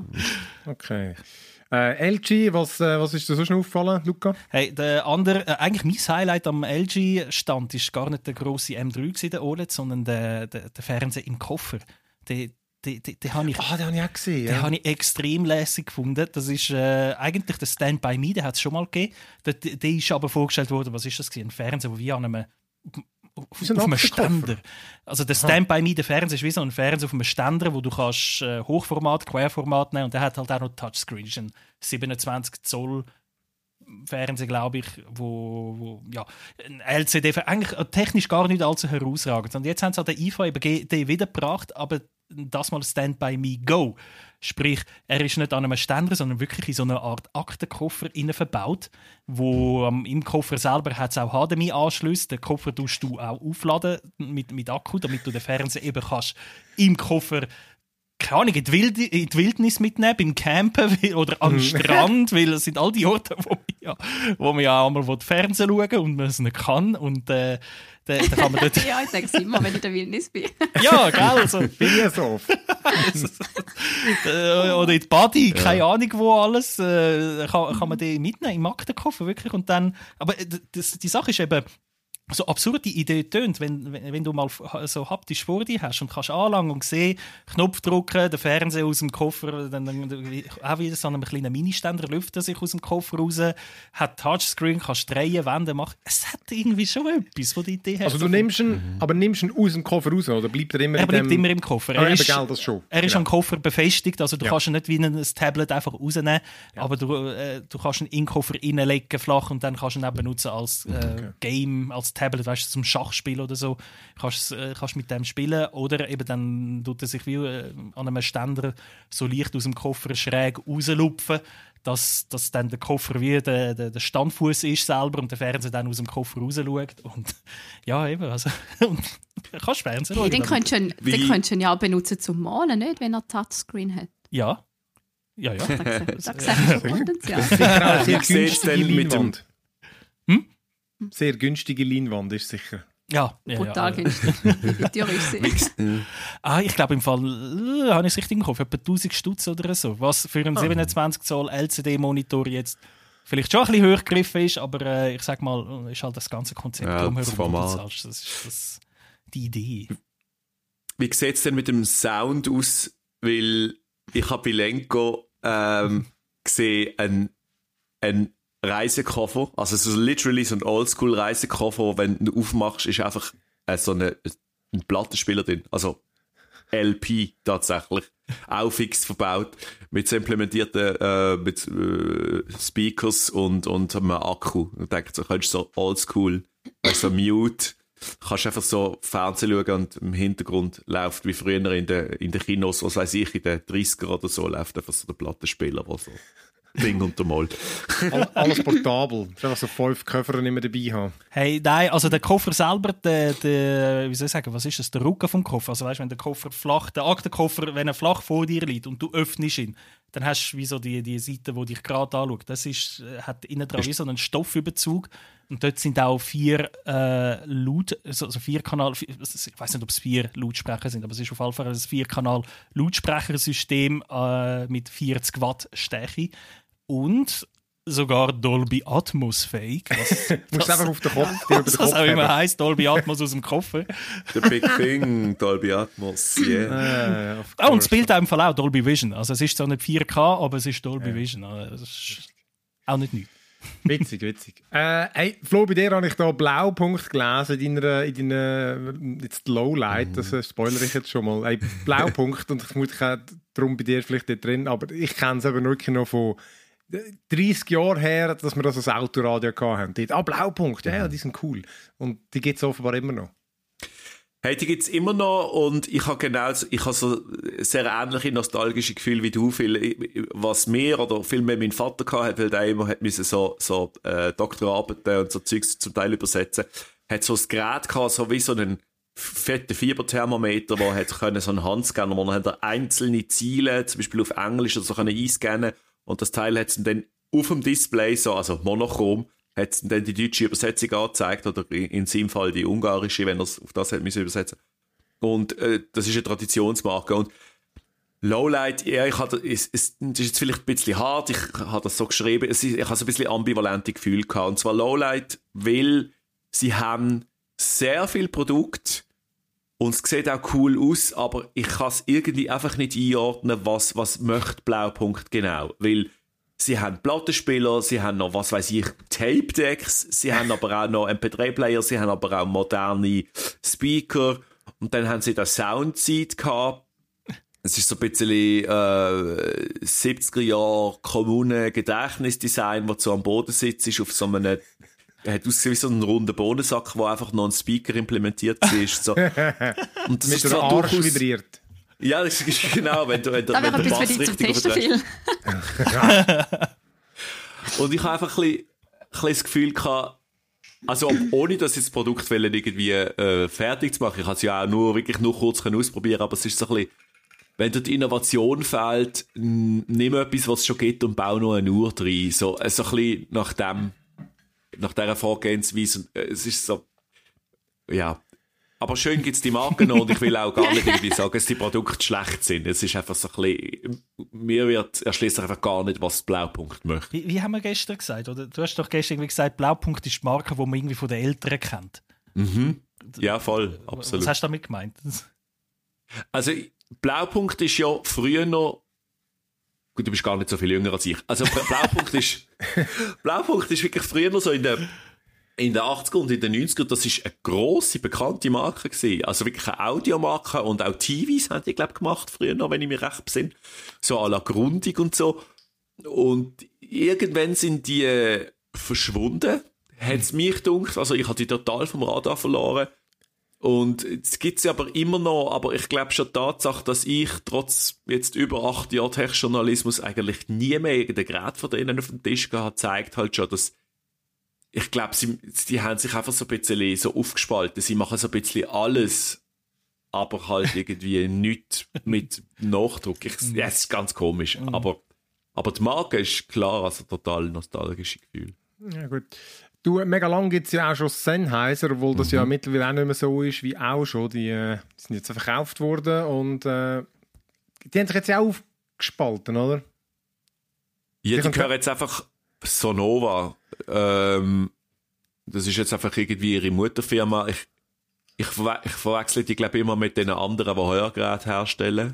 okay. Äh, L G, was, äh, was ist dir sonst noch aufgefallen, Luca? Hey, der andere, äh, eigentlich mein Highlight am L G-Stand war gar nicht der grosse M drei gewesen, der O L E D, sondern der, der, der Fernseher im Koffer. Den, den, den, den habe ich, ah, den habe ich auch gesehen. Den ja. habe ich extrem lässig gefunden. Das ist äh, eigentlich der Stand by Me, den hat es schon mal gegeben. Der, der, der ist aber vorgestellt worden, was ist das gewesen? Ein Fernseher, der wie an einem auf, auf einem Ständer. Also der Stand by Me, der Fernseher ist wie so ein Fernseher auf einem Ständer, wo du kannst äh, Hochformat, Querformat nehmen und der hat halt auch noch Touchscreen. Das ist ein siebenundzwanzig Zoll Fernseher, glaube ich, wo, wo ja, ein L C D, eigentlich technisch gar nicht allzu herausragend. Und jetzt haben sie an der I F A eben den wiedergebracht, aber das mal Stand by Me Go. Sprich, er ist nicht an einem Ständer, sondern wirklich in so einer Art Aktenkoffer innen verbaut, wo ähm, im Koffer selber hat es auch H D M I-Anschlüsse. Den Koffer tust du auch aufladen mit, mit Akku, damit du den Fernseher eben kannst im Koffer keine Ahnung, in die, Wild- in die Wildnis mitnehmen, beim Campen oder am Strand, weil es sind all die Orte, wo man ja, wo man ja einmal Fernsehen schauen will und man es nicht kann. Und äh, da, da kann man dort... ja, ich sage es immer, wenn ich in der Wildnis bin. Ja, gell? Also, bin ich so oft. Oder in die Body, keine ja. Ahnung wo alles. Äh, kann, kann man den mitnehmen im Aktenkoffer, wirklich. Und dann, aber das, die Sache ist eben, so absurd die Idee tönt, wenn, wenn, wenn du mal so haptisch vor dir hast und kannst anlangen und sehen, Knopf drücken, der Fernseher aus dem Koffer, dann, dann auch wieder so einem kleinen Ministänder lüftet sich aus dem Koffer raus, hat Touchscreen, kannst drehen, wenden, machen. Es hat irgendwie schon etwas, wo die Idee hast. Also du nimmst ihn, mhm. aber nimmst ihn aus dem Koffer raus, oder bleibt er immer er in bleibt dem... immer im Koffer. Er, er ist, Geld, das schon. Er ist genau. am Koffer befestigt, also du ja. kannst ihn nicht wie ein Tablet einfach rausnehmen, ja. aber du, äh, du kannst ihn in den Koffer reinlegen, flach, und dann kannst du ihn eben benutzen als äh, okay. Game, als Tablet, weißt du, zum Schachspielen oder so, kannst du äh, mit dem spielen. Oder eben dann tut er sich wie äh, an einem Ständer so leicht aus dem Koffer schräg rauslupfen, dass, dass dann der Koffer wie der, der, der Standfuß ist selber und der Fernseher dann aus dem Koffer rausschaut. Und ja, eben, also und, kannst du Fernsehen hey, schauen. Den könntest du ihn ja auch benutzen zum Malen, nicht, wenn er Touchscreen hat. Ja. Ja, ja. Da siehst du Potenzial. Sicher auch sehr Wie sieht's günstige denn mit dem- Leinwand. Hm? Sehr günstige Leinwand ist sicher. Ja, ja, Brutal ja. günstig. Wie teuer ist sie? Ah, ich glaube im Fall, äh, habe ich es richtig im Kopf, etwa tausend Stutz oder so. Was für einen siebenundzwanzig Zoll L C D-Monitor jetzt vielleicht schon ein bisschen höher gegriffen ist, aber äh, ich sag mal, ist halt das ganze Konzept Ja, drumherum, das wo du Format. zahlst. Das ist das, die Idee. Wie sieht es denn mit dem Sound aus? Weil ich habe bei Lenko ähm, gesehen, ein, ein Reisekoffer, also so literally so ein Oldschool-Reisekoffer, wenn du aufmachst, ist einfach äh, so eine, ein Plattenspieler drin. Also L P tatsächlich. Auch fix verbaut. Mit so implementierten äh, mit, äh, Speakers und, und einem Akku. Ich denke, so könntest du so oldschool, weißt, so Mute. Kannst einfach so Fernsehen schauen und im Hintergrund läuft, wie früher in den, in den Kinos, was weiß ich, in den dreißiger oder so, läuft einfach so der Plattenspieler, der so Ding unter Mal. All, alles portabel. Du einfach so fünf Koffer nicht mehr dabei haben. Hey, nein, also der Koffer selber, der, der, wie soll ich sagen, was ist das, der Rücken vom Koffer, also weißt, wenn der Koffer flach, der Aktenkoffer, wenn er flach vor dir liegt und du öffnest ihn, dann hast du wie so die, die Seite, die dich gerade anschaut, das ist, hat innen dran wie so einen Stoffüberzug und dort sind auch vier äh, Laut, also vier Kanal, ich weiß nicht, ob es vier Lautsprecher sind, aber es ist auf jeden Fall ein vier Kanal Lautsprechersystem äh, mit vierzig Watt Stärke und sogar Dolby Atmos fähig. Was, Du musst das, einfach auf den Kopf, dir über den was Kopf auch immer heben. heisst, Dolby Atmos aus dem Koffer. The Big Thing, Dolby Atmos, yeah. Äh, of Ah, und course. es spielt auch im Fall auch Dolby Vision. Also es ist zwar nicht vier K, aber es ist Dolby Vision. Also das ist auch nicht neu. Witzig, witzig. Äh, hey, Flo, bei dir habe ich da Blaupunkt gelesen in deiner, in deiner jetzt Lowlight, das äh, spoilere ich jetzt schon mal. Hey, Blaupunkt, und ich muss auch darum bei dir vielleicht nicht drin, aber ich kenne es eben wirklich noch von dreissig Jahren her, dass wir das als Autoradio hatten. Dort, ah, Blaupunkt, ja, ja, die sind cool. Und die gibt es offenbar immer noch. Hey, die gibt's immer noch und ich habe genau, ich habe so sehr ähnliche nostalgische Gefühle wie du, viel, was mir oder vielmehr mein Vater hatte, weil der immer hat müssen so, so äh, Doktorarbeiten und so Zeugs zum Teil übersetzen, hat so ein Gerät gehabt, so wie so einen fetten Fieberthermometer, wo hat können so einen Handscanner, wo man hat einzelne Ziele, zum Beispiel auf Englisch oder so können einscannen und das Teil hat dann auf dem Display so, also monochrom, hat es dann die deutsche Übersetzung angezeigt oder in seinem Fall die ungarische, wenn er es auf das hat müssen übersetzen. Und äh, das ist eine Traditionsmarke. Und Lowlight, ja, ich hatte, es, es, es ist jetzt vielleicht ein bisschen hart, ich habe das so geschrieben, es ist, ich habe so ein bisschen ambivalente Gefühle gehabt. Und zwar Lowlight, weil sie haben sehr viel Produkte und es sieht auch cool aus, aber ich kann es irgendwie einfach nicht einordnen, was, was möchte Blaupunkt genau. Weil sie haben Plattenspieler, sie haben noch, was weiß ich, Tape-Decks, sie haben aber auch noch M P drei Player, sie haben aber auch moderne Speaker und dann haben sie das Soundseed gehabt. Es ist so ein bisschen äh, siebziger Jahre Kommunen-Gedächtnisdesign, wo du so am Boden sitzt, auf so einem, hat ausgesehen wie so einen runden Bohnensack, wo einfach noch ein Speaker implementiert ist. So. Und das Mit ist der zwar Arsch durchaus- vibriert. Ja, das ist genau, wenn du, wenn du, Da wenn wäre du etwas Bass für dich zum richtig Testen, überträgst. Phil. Und ich habe einfach ein bisschen, ein bisschen das Gefühl gehabt, also ob- ohne dass ich das Produkt wollen, irgendwie äh, fertig zu machen, ich habe es ja auch nur, wirklich nur kurz können ausprobieren, aber es ist so ein bisschen, wenn dir die Innovation fehlt, n- nimm etwas, was es schon gibt und bau noch eine Uhr rein. So, äh, so ein bisschen nach dem, nach dieser Vorgehensweise. Äh, Es ist so, ja. Aber schön gibt es die Marken noch und ich will auch gar nicht irgendwie sagen, dass die Produkte schlecht sind. Es ist einfach so ein bisschen, mir wird erschließt einfach gar nicht, was Blaupunkt möchte. Wie, wie haben wir gestern gesagt? Oder? Du hast doch gestern irgendwie gesagt, Blaupunkt ist die Marke, die man irgendwie von den Eltern kennt. Mhm. Ja, voll, absolut. Was hast du damit gemeint? Also, Blaupunkt ist ja früher noch. Gut, du bist gar nicht so viel jünger als ich. Also, Blaupunkt ist. Blaupunkt ist wirklich früher noch so in den, in den achtziger und in den neunziger. Das ist eine grosse, bekannte Marke gewesen. Also wirklich eine Audiomarke und auch T Vs haben die, glaube ich, gemacht früher noch, wenn ich mich recht besinne. So à la Grundig und so. Und irgendwann sind die äh, verschwunden. hat es mich gedacht, also ich habe die total vom Radar verloren. Und es gibt sie aber immer noch, aber ich glaube schon die Tatsache, dass ich trotz jetzt über acht Jahren Tech-Journalismus eigentlich nie mehr irgendein Gerät von denen auf dem Tisch gehabt, zeigt halt schon, dass ich glaube, sie, die haben sich einfach so ein bisschen so aufgespalten. Sie machen so ein bisschen alles, aber halt irgendwie nichts mit Nachdruck. Ich, ja, es ist ganz komisch, aber, aber die Marke ist klar, also total nostalgisches Gefühl. Ja, gut. Du, mega lang gibt es ja auch schon Sennheiser, obwohl das mhm. ja mittlerweile auch nicht mehr so ist wie auch schon. Die, äh, die sind jetzt verkauft worden und äh, die haben sich jetzt ja auch aufgespalten, oder? Ja, die gehören jetzt einfach Sonova. Ähm, das ist jetzt einfach irgendwie ihre Mutterfirma. Ich, ich, verwe- ich verwechsel die, glaube ich, immer mit den anderen, die Hörgeräte herstellen.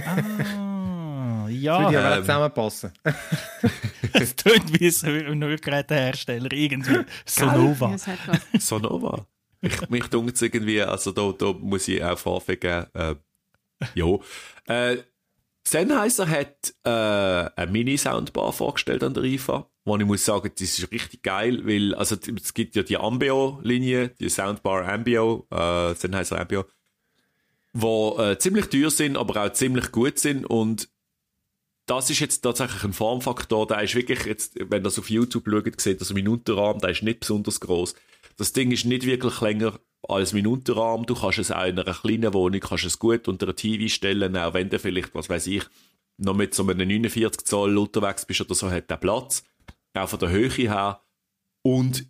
Ah, ja. Das würde ja ähm, zusammenpassen. Es tönt wie ein Hörgerätehersteller, irgendwie. Sonova. Sonova. Ich, mich dunkt es irgendwie, also da, da muss ich auch Vorfeld geben. Äh, ja. Äh, Sennheiser hat äh, eine Mini-Soundbar vorgestellt an der I F A, wo ich muss sagen, das ist richtig geil, weil also es gibt ja die Ambio-Linie, die Soundbar Ambio, äh, Sennheiser Ambio, die äh, ziemlich teuer sind, aber auch ziemlich gut sind und das ist jetzt tatsächlich ein Formfaktor, der ist wirklich, jetzt, wenn ihr das auf YouTube schaut, seht ihr das Minutenrahmen, der ist nicht besonders groß. Das Ding ist nicht wirklich länger als Minutenrahmen. Du kannst es auch in einer kleinen Wohnung, kannst es gut unter ein T V stellen, auch wenn du vielleicht, was weiß ich, noch mit so einem neunundvierzig Zoll unterwegs bist oder so, hat der Platz. Auch von der Höhe her. Und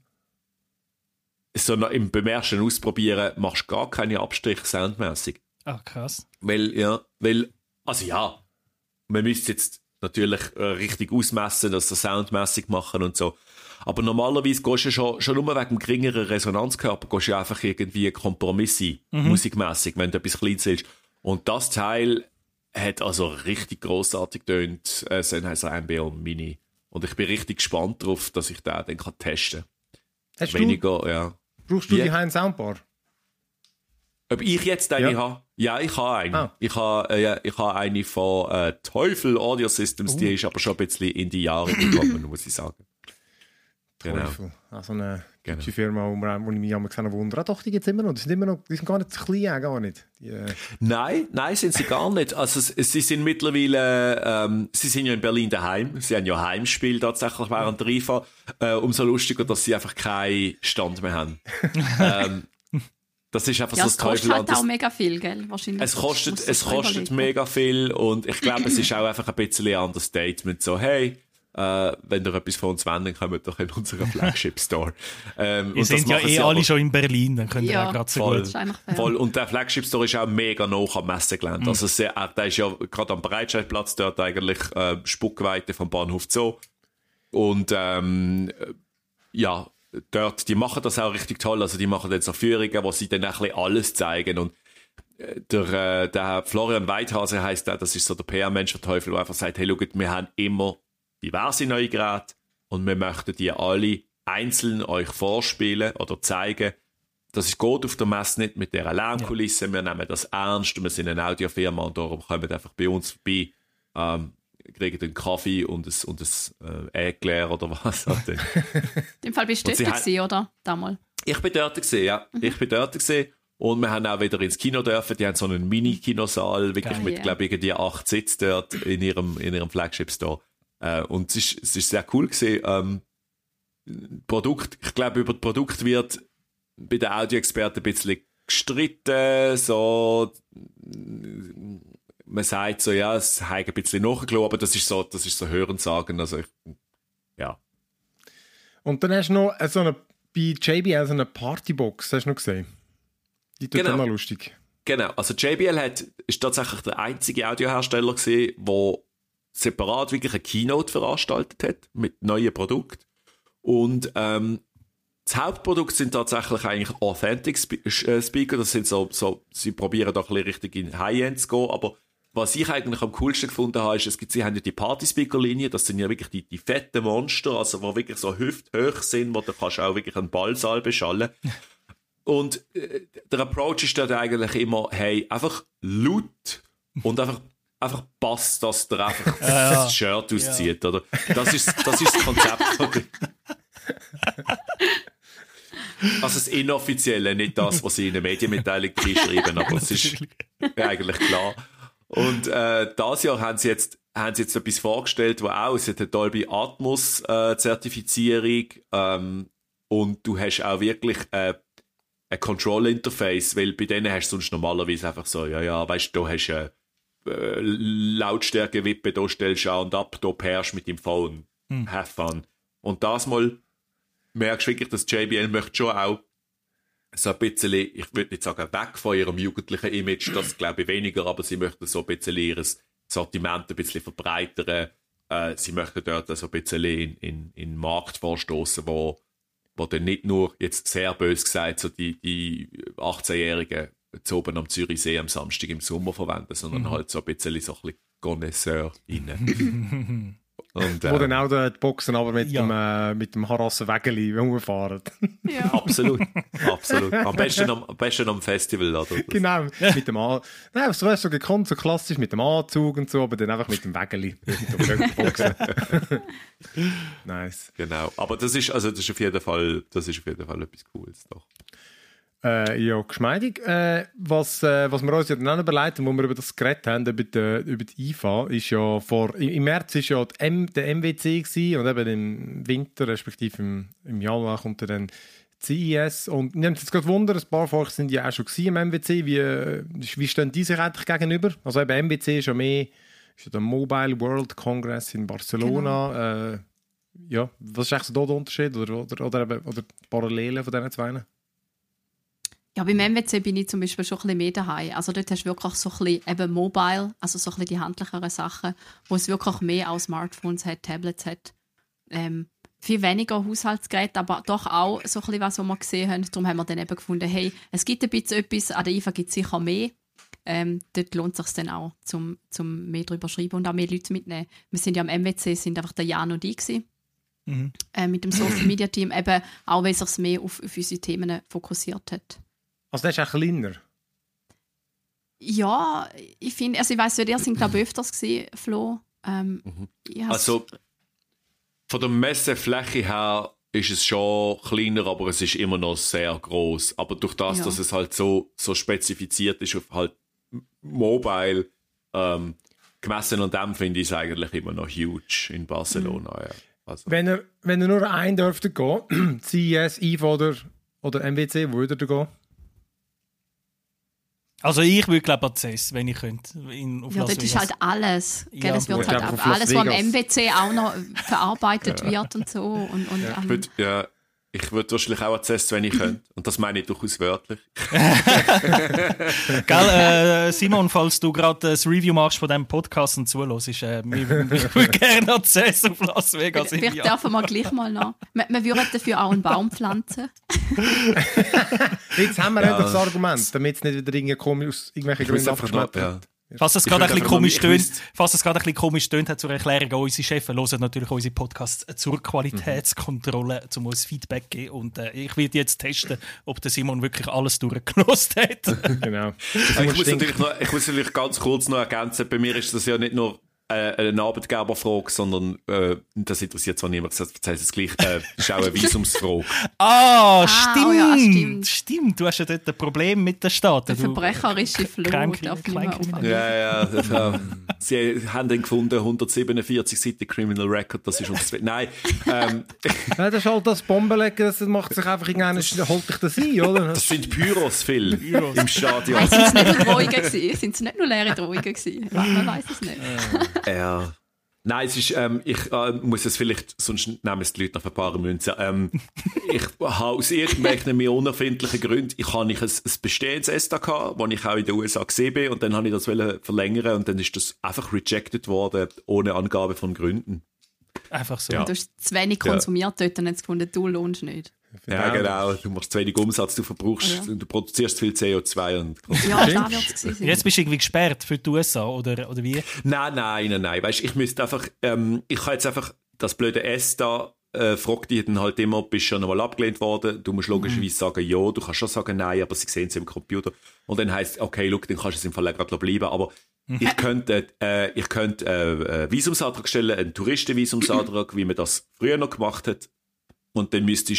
so im, beim ersten Ausprobieren machst du gar keine Abstriche soundmäßig. Ah, krass. Weil, ja, weil, also ja, man müsste jetzt natürlich äh, richtig ausmessen, dass das soundmäßig machen und so. Aber normalerweise gehst du schon, schon nur wegen dem geringeren Resonanzkörper, gehst du einfach irgendwie Kompromisse, mhm. musikmässig, wenn du etwas Kleines willst. Und das Teil hat also richtig grossartig getönt, äh, Sennheiser Ambio Mini. Und ich bin richtig gespannt darauf, dass ich den dann kann testen kann. Hast Weniger, du, ja. Brauchst du Wie? die Heim Soundbar? Ob ich jetzt eine Ja. habe? Ja, ich habe eine. Ah. Ich habe, äh, ja, ich habe eine von äh, Teufel Audio Systems, Oh. die ist aber schon ein bisschen in die Jahre gekommen, muss ich sagen. Genau. Teufel. Also eine Genau. deutsche Firma, wo, wir, wo ich mich einmal gesehen wundere. Ah, doch, die gibt es immer noch. Die sind, immer noch. Die sind gar nicht zu klein, gar nicht. Die, äh, Nein, nein, sind sie gar nicht. Also es- sie sind mittlerweile, ähm, sie sind ja in Berlin daheim. Sie haben ja Heimspiel tatsächlich während der I F A. Äh, umso lustiger, dass sie einfach keinen Stand mehr haben. ähm, das ist einfach Ja, so es das kostet Teufelland. halt auch mega viel, gell? Wahrscheinlich. Es kostet, Muss es das drüber kostet liegen. mega viel und ich glaube, es ist auch einfach ein bisschen ein Understatement. So, hey, äh, wenn ihr etwas von uns wollt, dann kommt doch in unseren Flagship-Store. Ähm, Wir und das sind ja machen eh sie alle aber schon in Berlin, dann könnt ihr Ja, auch gerade so voll. gut. Das ist einfach fair. voll. Und der Flagship-Store ist auch mega nah am Messegelände. Mhm. Also sehr, äh, der ist ja gerade am Breitscheidplatz dort eigentlich äh, Spuckweite vom Bahnhof Zoo. Und ähm, äh, ja, dort, die machen das auch richtig toll. Also die machen jetzt so Führungen, wo sie dann ein bisschen alles zeigen. Und äh, der, äh, der Florian Weidhase heisst der, das ist so der P R-Mensch der Teufel, der einfach sagt, hey, schaut, wir haben immer diverse neue Geräte und wir möchten die alle einzeln euch vorspielen oder zeigen. Das ist gut auf der Messe nicht mit dieser Lärmkulisse. Ja. Wir nehmen das ernst. Wir sind eine Audiofirma und darum kommen einfach bei uns vorbei, ähm, kriegen einen Kaffee und ein, und ein äh, Äckler oder was. Halt. In dem Fall bist du Und sie dort hat- gewesen, oder? Damals. Ich bin dort gesehen, ja. Ich bin dort gesehen. Und wir haben auch wieder ins Kino dürfen. Die haben so einen Mini-Kinosaal, wirklich Geil. mit, Yeah. glaube ich, irgendwie acht Sitz dort in ihrem, in ihrem Flagship-Store. Äh, und es ist, es ist sehr cool gewesen. Ähm, Produkt, ich glaube, über das Produkt wird bei den Audioexperten ein bisschen gestritten. So, man sagt so, ja, es hat ein bisschen nachgelassen, aber das ist so, das ist so Hörensagen. Also, ich, ja. Und dann hast du noch äh, so eine, bei J B L so eine Partybox, hast du noch gesehen? Die tut Genau. immer lustig. Genau, also J B L hat, ist tatsächlich der einzige Audiohersteller gewesen, der separat wirklich eine Keynote veranstaltet hat mit neuen Produkten. Und ähm, das Hauptprodukt sind tatsächlich eigentlich Authentic Spe- äh, Speaker. Das sind so, so, sie probieren doch ein bisschen richtig in High-End zu gehen, aber was ich eigentlich am coolsten gefunden habe, ist, es gibt, sie haben ja die Party-Speaker-Linie, das sind ja wirklich die, die fetten Monster, also die wirklich so hüfthoch sind, wo du kannst auch wirklich einen Ballsaal beschallen. Und äh, der Approach ist dort eigentlich immer, hey, einfach laut und einfach, einfach passt, dass der einfach Ja. das Shirt auszieht, oder? Das ist, das ist das Konzept. Also das Inoffizielle, nicht das, was sie in der Medienmitteilung schreiben, aber es ist eigentlich klar. Und äh, dieses Jahr haben sie jetzt haben sie jetzt etwas vorgestellt, wo auch, es hat eine Dolby Atmos äh, Zertifizierung ähm, und du hast auch wirklich äh, ein Control-Interface, weil bei denen hast du sonst normalerweise einfach so, ja, ja, weißt du, da hast du eine äh, Lautstärke-Wippe, da stellst du an und ab, da pärst mit dem Phone. Hm. Have fun. Und das mal merkst du wirklich, dass J B L möchte schon auch so ein bisschen, ich würde nicht sagen, weg von ihrem jugendlichen Image, das glaube ich weniger, aber sie möchten so ein bisschen ihr Sortiment ein bisschen verbreitern. Äh, sie möchten dort so ein bisschen in, in, in den Markt vorstoßen, wo, wo dann nicht nur, jetzt sehr böse gesagt, so die, die achtzehnjährigen zu oben am Zürichsee am Samstag im Sommer verwenden, sondern mhm. halt so ein bisschen so ein bisschen Connoisseur rein. Und, äh, wo dann auch die Boxen aber mit ja. dem, äh, mit dem Harassen-Wägeli rumfahren. Ja. Absolut, absolut. Am besten am, am, besten am Festival, oder? Genau, mit dem An... Nein, so wärst du so gekonnt, so klassisch mit dem Anzug und so, aber dann einfach mit dem Wägeli. Nice. Genau, aber das ist, also das ist auf jeden Fall, das ist auf jeden Fall etwas Cooles, doch. Äh, ja, geschmeidig. Äh, was, äh, was wir uns ja dann auch überlegt haben, wo wir über das geredet haben, über die, über die I F A, ist ja vor, im März war ja die M, der M W C gewesen, und eben im Winter, respektive im, im Januar kommt dann C I S. Und wir haben uns jetzt gerade Wunder, ein paar von euch sind ja auch schon gewesen im M W C. Wie, wie stehen die sich eigentlich gegenüber? Also eben M W C ist ja mehr ist ja der Mobile World Congress in Barcelona. Genau. Äh, ja, was ist eigentlich so da der Unterschied oder, oder, oder, eben, oder die Parallelen von diesen zwei? Ja, beim M W C bin ich zum Beispiel schon ein bisschen mehr daheim. Also dort hast du wirklich so ein bisschen eben mobile, also so ein bisschen die handlicheren Sachen, wo es wirklich mehr auch Smartphones hat, Tablets hat. Ähm, viel weniger Haushaltsgeräte, aber doch auch so ein bisschen was, was wir gesehen haben. Darum haben wir dann eben gefunden, hey, es gibt ein bisschen etwas, an der I F A gibt es sicher mehr. Ähm, dort lohnt es sich dann auch, zum, zum mehr darüber schreiben und auch mehr Leute mitnehmen. Wir sind ja am M W C, sind einfach der Jan und ich gewesen. Mhm. Äh, mit dem Social Media Team, eben auch weil es sich mehr auf, auf unsere Themen fokussiert hat. Also der ist auch kleiner? Ja, ich finde, also ich weiss, ihr sind glaube ich öfters gewesen, Flo. Ähm, mhm. Also von der Messefläche her ist es schon kleiner, aber es ist immer noch sehr groß. Aber durch das, ja. dass es halt so, so spezifiziert ist auf halt Mobile, ähm, gemessen an dem finde ich es eigentlich immer noch huge in Barcelona. Mhm. Ja. Also. Wenn ihr, wenn ihr nur einen dürfte gehen, C I S, I F A oder, oder M W C, wo würdet ihr gehen? Also ich würde glaube an C E S, wenn ich könnte. In, auf ja, Las dort Vegas. ist halt alles. Ja, das wird halt glaub, alles, was am M W C auch noch verarbeitet wird und so. Und, und, ja. ähm, Ich würde ja, würd wahrscheinlich auch an C E S, wenn ich könnte. Und das meine ich durchaus wörtlich. Gell, äh, Simon, falls du gerade das Review machst von diesem Podcast und zuhörst, äh, ich würde gerne an C E S auf Las Vegas. Vielleicht dürfen wir gleich mal noch. Wir, wir würden dafür auch einen Baum pflanzen. Jetzt haben wir ja das Argument, damit es nicht wieder irgendwie komisch aus irgendwelchen Gründen abgeschnappt wird. Falls es gerade ein bisschen komisch tönt, falls es gerade ein bisschen komisch tönt, hat zur Erklärung auch unsere Chefs hören natürlich unsere Podcasts zur Qualitätskontrolle, um uns Feedback zu geben. Und äh, ich werde jetzt testen, ob der Simon wirklich alles durchgenossen hat. Genau. Ich muss, natürlich noch, ich muss natürlich ganz kurz noch ergänzen, bei mir ist das ja nicht nur äh, eine Arbeitgeberfrage, sondern äh, das interessiert zwar niemand, das heißt es gleich, äh, das ist auch eine Visumsfrage. Ah, ah stimmt, oh ja, stimmt. Stimmt, du hast ja dort ein Problem mit den Staaten. Der verbrecherische Flo Krank- darf nicht mehr aufhören. Ja, ja, das, äh, sie haben dann gefunden, hundertsiebenundvierzig Seiten Criminal Record, das ist uns... Nein, ähm... Nein, das ist halt das Bombenlegen, das macht sich einfach irgendeiner, holt dich das ein, oder? Das sind Pyros, Phil, Pyros. im Stadion. Nein, sind es nicht nur Drohungen gewesen? Sind es nicht nur leere Drohungen gewesen? Man weiß es nicht. Ja. Nein, es ist, ähm, ich äh, muss es vielleicht, sonst nehmen es die Leute auf ein paar Münzen. Ähm, ich habe aus irgendwelchen mir unerfindlichen Gründen, ich habe nicht ein, ein bestehendes ESTA gehabt, das ich auch in den U S A gesehen bin, und dann habe ich das verlängern und dann ist das einfach rejected worden, ohne Angabe von Gründen. Einfach so. Ja. Du hast zu wenig konsumiert dort und jetzt gefunden, du lohnst nicht. Ja, genau. Du machst zu wenig Umsatz, du verbrauchst, ja. du produzierst viel C O zwei. Und ja, da wird es gewesen. Jetzt bist du irgendwie gesperrt für die U S A, oder, oder wie? Nein, nein, nein, nein. Weißt, ich müsste einfach, ähm, ich kann jetzt einfach das blöde ESTA, äh, fragt die dann halt immer, bist du schon einmal abgelehnt worden? Du musst logischerweise mhm. sagen, ja, du kannst schon sagen, nein, aber sie sehen es im Computer. Und dann heisst, okay, look, dann kannst du es im Fall gerade bleiben, aber mhm. ich könnte, äh, ich könnte äh, einen Visumsantrag stellen, einen Touristenvisumsantrag, wie man das früher noch gemacht hat. Und dann müsstest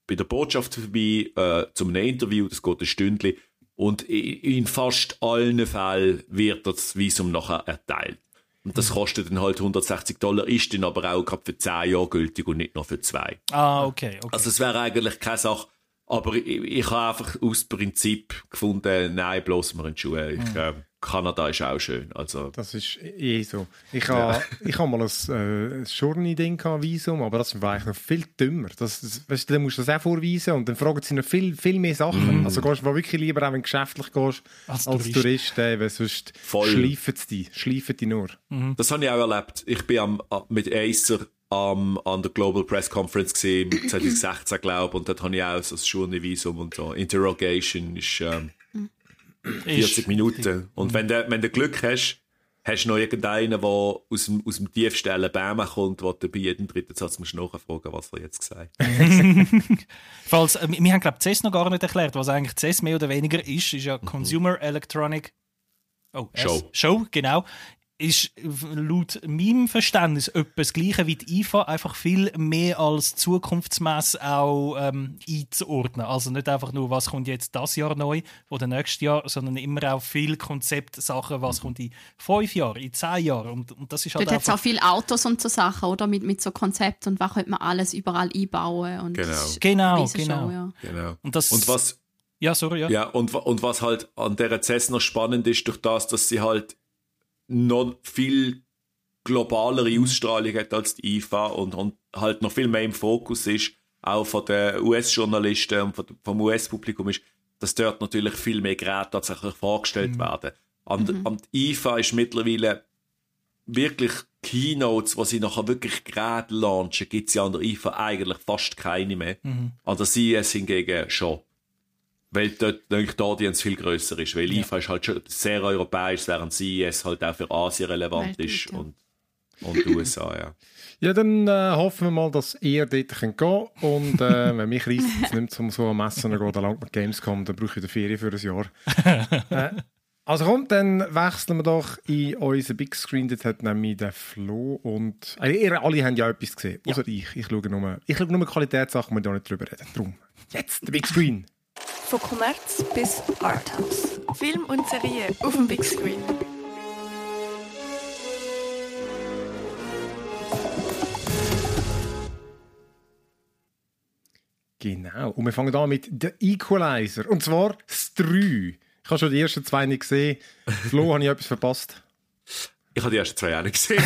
bei der Botschaft vorbei, äh, zu einem Interview, das geht ein Stündchen. Und in fast allen Fällen wird das Visum nachher erteilt. Und das kostet dann halt hundertsechzig Dollar, ist dann aber auch gerade für zehn Jahre gültig und nicht nur für zwei. Ah, okay. okay. Also es wäre eigentlich keine Sache, aber ich, ich habe einfach aus Prinzip gefunden, nein, bloß mal in die Schuhe. Ich, äh, Kanada ist auch schön. Also. Das ist eh so. Ich habe ich ha mal ein äh, Journey-Ding gehabt, Visum, aber das war eigentlich noch viel dümmer. Das, das, weißt du, dann musst du das auch vorweisen und dann fragen sie noch viel, viel mehr Sachen. Mm. Also gehst du wirklich lieber, auch wenn du geschäftlich gehst, als, als Tourist, Tourist äh, weil sonst schleifen sie dich, schleifen die nur. Mhm. Das habe ich auch erlebt. Ich bin am, mit Acer am, an der Global Press Conference gesehen, zwanzig sechzehn glaube ich, und dort habe ich auch so ein Journey-Visum und so. Interrogation ist ähm, vierzig Minuten. Und wenn du, wenn du Glück hast, hast du noch irgendeinen, der aus dem, aus dem tiefsten Alabama kommt, der bei jedem dritten Satz musst du nachfragen, was er jetzt gesagt hat. Falls, äh, wir haben, glaube ich, C E S noch gar nicht erklärt, was eigentlich C E S mehr oder weniger ist. Ist ja Consumer Electronic oh, Show. S. Show, genau. Ist laut meinem Verständnis etwas das Gleiche wie die I F A, einfach viel mehr als Zukunftsmesse auch ähm, einzuordnen. Also nicht einfach nur, was kommt jetzt das Jahr neu oder nächstes Jahr, sondern immer auch viel Konzeptsachen, was kommt in fünf Jahren, in zehn Jahren. Und, und das ist halt dort hat es auch viele Autos und so Sachen, oder? Mit, mit so Konzepten und was könnte man alles überall einbauen. Und genau, das ist genau. eine genau. Show, ja. genau. Und, das, und was... Ja, sorry, ja. Ja, und, und was halt an der C E S noch spannend ist, durch das, dass sie halt noch viel globalere Ausstrahlung hat als die I F A und, und halt noch viel mehr im Fokus ist, auch von den U S-Journalisten und von, vom U S-Publikum ist, dass dort natürlich viel mehr Geräte tatsächlich vorgestellt mhm. werden. An, mhm. an die I F A ist mittlerweile wirklich Keynotes, wo sie nachher wirklich Geräte launchen, gibt es ja an der I F A eigentlich fast keine mehr. Mhm. An der C E S hingegen schon. Weil dort die Audience viel grösser ist. Weil ja. I F A ist halt schon sehr europäisch, während C E S halt auch für Asien relevant Weltweit, ist. Ja. Und, und U S A, ja. Ja, dann äh, hoffen wir mal, dass ihr dort gehen könnt. Und äh, wenn mich reisst jetzt nicht um so ein Messen zu gehen, dann langt mit Gamescom, dann brauche ich die Ferien für ein Jahr. äh, also kommt, dann wechseln wir doch in unseren Big Screen. Dort hat nämlich der Flo und... Also, ihr alle haben ja etwas gesehen. Ja. Also ich. Ich schaue nur, ich schaue nur Qualitätssachen, wir da nicht drüber reden. Darum, jetzt der Big Screen. Von Kommerz bis Arthouse. Film und Serie auf dem Big Screen. Genau. Und wir fangen an mit The Equalizer. Und zwar das drei. Ich habe schon die ersten zwei nicht gesehen. Flo, habe ich etwas verpasst? Ich habe die ersten zwei auch nicht gesehen.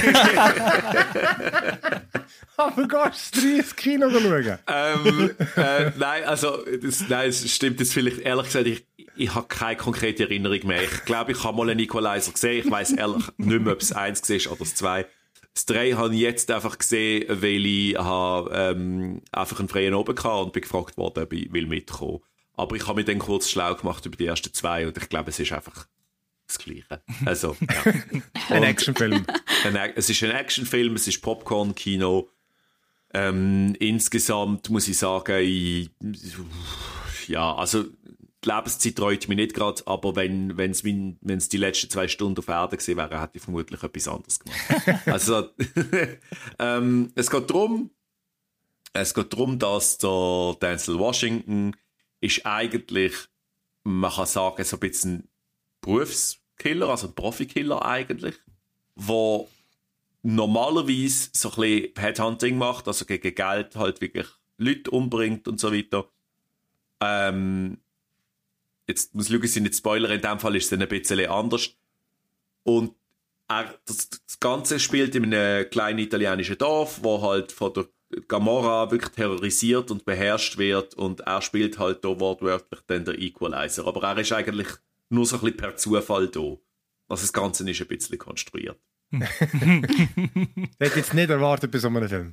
Aber gehst du das drei ins Kino schauen? ähm, äh, nein, also, das, nein, es stimmt jetzt vielleicht, ehrlich gesagt, ich, ich habe keine konkrete Erinnerung mehr. Ich glaube, ich habe mal einen Equalizer gesehen. Ich weiss ehrlich nicht mehr, ob es eins gesehen ist oder das zwei. Das drei habe ich jetzt einfach gesehen, weil ich habe, ähm, einfach einen freien Oben hatte und bin gefragt worden, ob ich will mitkommen. Aber ich habe mich dann kurz schlau gemacht über die ersten zwei und ich glaube, es ist einfach das Gleiche. Also, ja. Ein Actionfilm. Ein, es ist ein Actionfilm, es ist Popcorn-Kino. Ähm, insgesamt muss ich sagen, ich, ja, also die Lebenszeit reut mich nicht gerade, aber wenn es wenn's die letzten zwei Stunden auf Erde gewesen wäre, hätte ich vermutlich etwas anderes gemacht. Also, ähm, es geht darum, es geht darum, dass der Denzel Washington ist eigentlich, man kann sagen, so ein bisschen Berufskiller, also ein Profikiller eigentlich, der normalerweise so ein bisschen Headhunting macht, also gegen Geld halt wirklich Leute umbringt und so weiter. Ähm, jetzt muss ich schauen, sind nicht Spoiler, in dem Fall ist es dann ein bisschen anders. Und er, das, das Ganze spielt in einem kleinen italienischen Dorf, wo halt von der Gamorra wirklich terrorisiert und beherrscht wird und er spielt halt da wortwörtlich dann der Equalizer. Aber er ist eigentlich nur so ein bisschen per Zufall da. Also das Ganze ist ein bisschen konstruiert. Das hätte ich jetzt nicht erwartet bei so einem Film.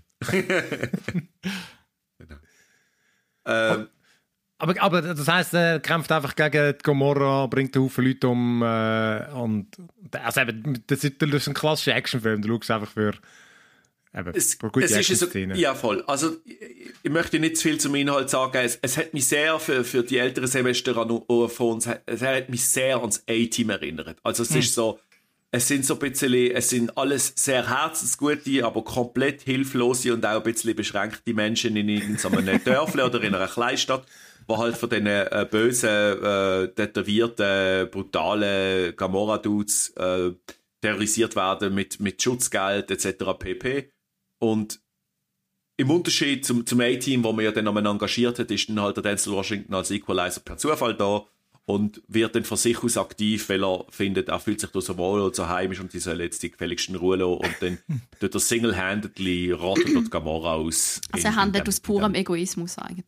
Genau. Ähm, aber, aber das heisst, er kämpft einfach gegen die Gomorra, bringt einen Haufen Leute um. Äh, und, also eben, das, ist, das ist ein klassischer Actionfilm. Du schaust einfach für, eben, es, für gute es ist so, Szenen. Ja, voll. Also, ich, ich möchte nicht zu viel zum Inhalt sagen. Es, es hat mich sehr, für, für die älteren Semester an, von uns, es hat mich sehr ans A-Team erinnert. Also, es hm. ist so, es sind so ein bisschen, es sind alles sehr herzensgute, aber komplett hilflose und auch ein bisschen beschränkte Menschen in irgendeinem Dörfli oder in einer Kleinstadt, die halt von diesen äh, bösen, äh, tätowierten, brutalen Gamorra-Dudes äh, terrorisiert werden mit, mit Schutzgeld et cetera pp. Und im Unterschied zum, zum A-Team, wo man ja dann einmal engagiert hat, ist dann halt der Denzel Washington als Equalizer per Zufall da und wird dann von sich aus aktiv, weil er findet, er fühlt sich da so wohl und so heimisch und die soll jetzt die gefälligsten Ruhe lassen und dann tut er single-handedly rottet dort Gamorra aus. Also er handelt aus purem Egoismus eigentlich.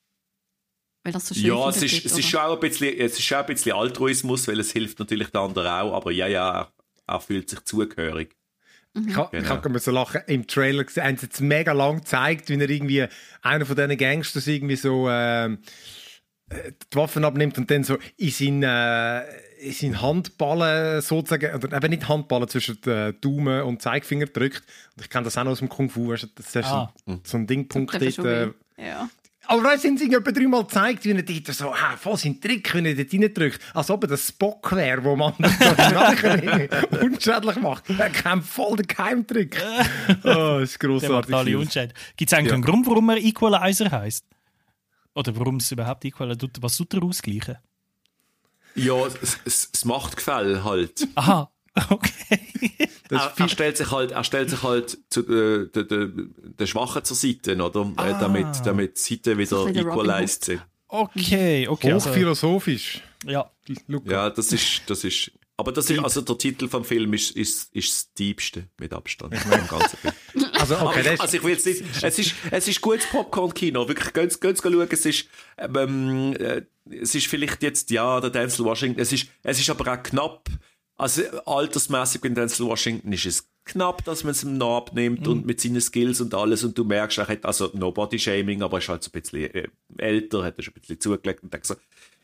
Weil das so schön ja, es ist, gibt, es, ist schon ein bisschen, es ist schon ein bisschen Altruismus, weil es hilft natürlich den anderen auch, aber ja, ja, er, er fühlt sich zugehörig. Mhm. Ich, ha, Genau. ich habe gerade so lachen, im Trailer gesehen, haben sie jetzt mega lang gezeigt, wie er irgendwie einer von diesen Gangsters irgendwie so ähm, die Waffen abnimmt und dann so in seinen, äh, in seinen Handballen sozusagen, oder eben nicht Handballen zwischen den Daumen und Zeigefinger drückt. Und ich kenne das auch noch aus dem Kung Fu, weißt du, das ist Ah. so, ein- so ein Dingpunkt Das dort. tut Äh, schon weh. Ja. aber da sind sie etwa dreimal gezeigt, wie er dort so, ah, voll sein Trick, wenn er dort reindrückt. Als ob er der Spock wäre, wo man das so unschädlich macht. Er kämpft voll den Geheimtrick. Oh, das ist Der macht grossartig. alle unschädlich. Gibt es eigentlich Ja. einen Grund, warum er Equalizer heisst? Oder warum es überhaupt Equalizer tut? Was tut er ausgleichen? Ja, das, das, das Machtgefälle halt. Aha, okay. Das Er, ist viel- er stellt sich halt, er stellt sich halt zu äh, der, der, der Schwachen zur Seite, oder? Äh, damit, damit die Seiten wieder So ein bisschen der equalized sind. Okay, okay. Also, hochphilosophisch. ja. Luca. Ja, das ist, das ist, aber das ist, also der Titel vom Film ist, ist, ist das Diebste mit Abstand. Im ganzen Film. Also, okay, Aber das ich, also ich will jetzt nicht, es ist, es ist gutes Popcorn-Kino, wirklich, gehen Sie schauen, es ist, ähm, äh, es ist vielleicht jetzt, ja, der Denzel Washington, es ist, es ist aber auch knapp, also altersmäßig bei Denzel Washington ist es knapp, dass man es ihm noch abnimmt Mhm. und mit seinen Skills und alles und du merkst, er hat, also no Body-Shaming, aber er ist halt so ein bisschen äh, älter, hat er schon ein bisschen zugelegt und denkt so,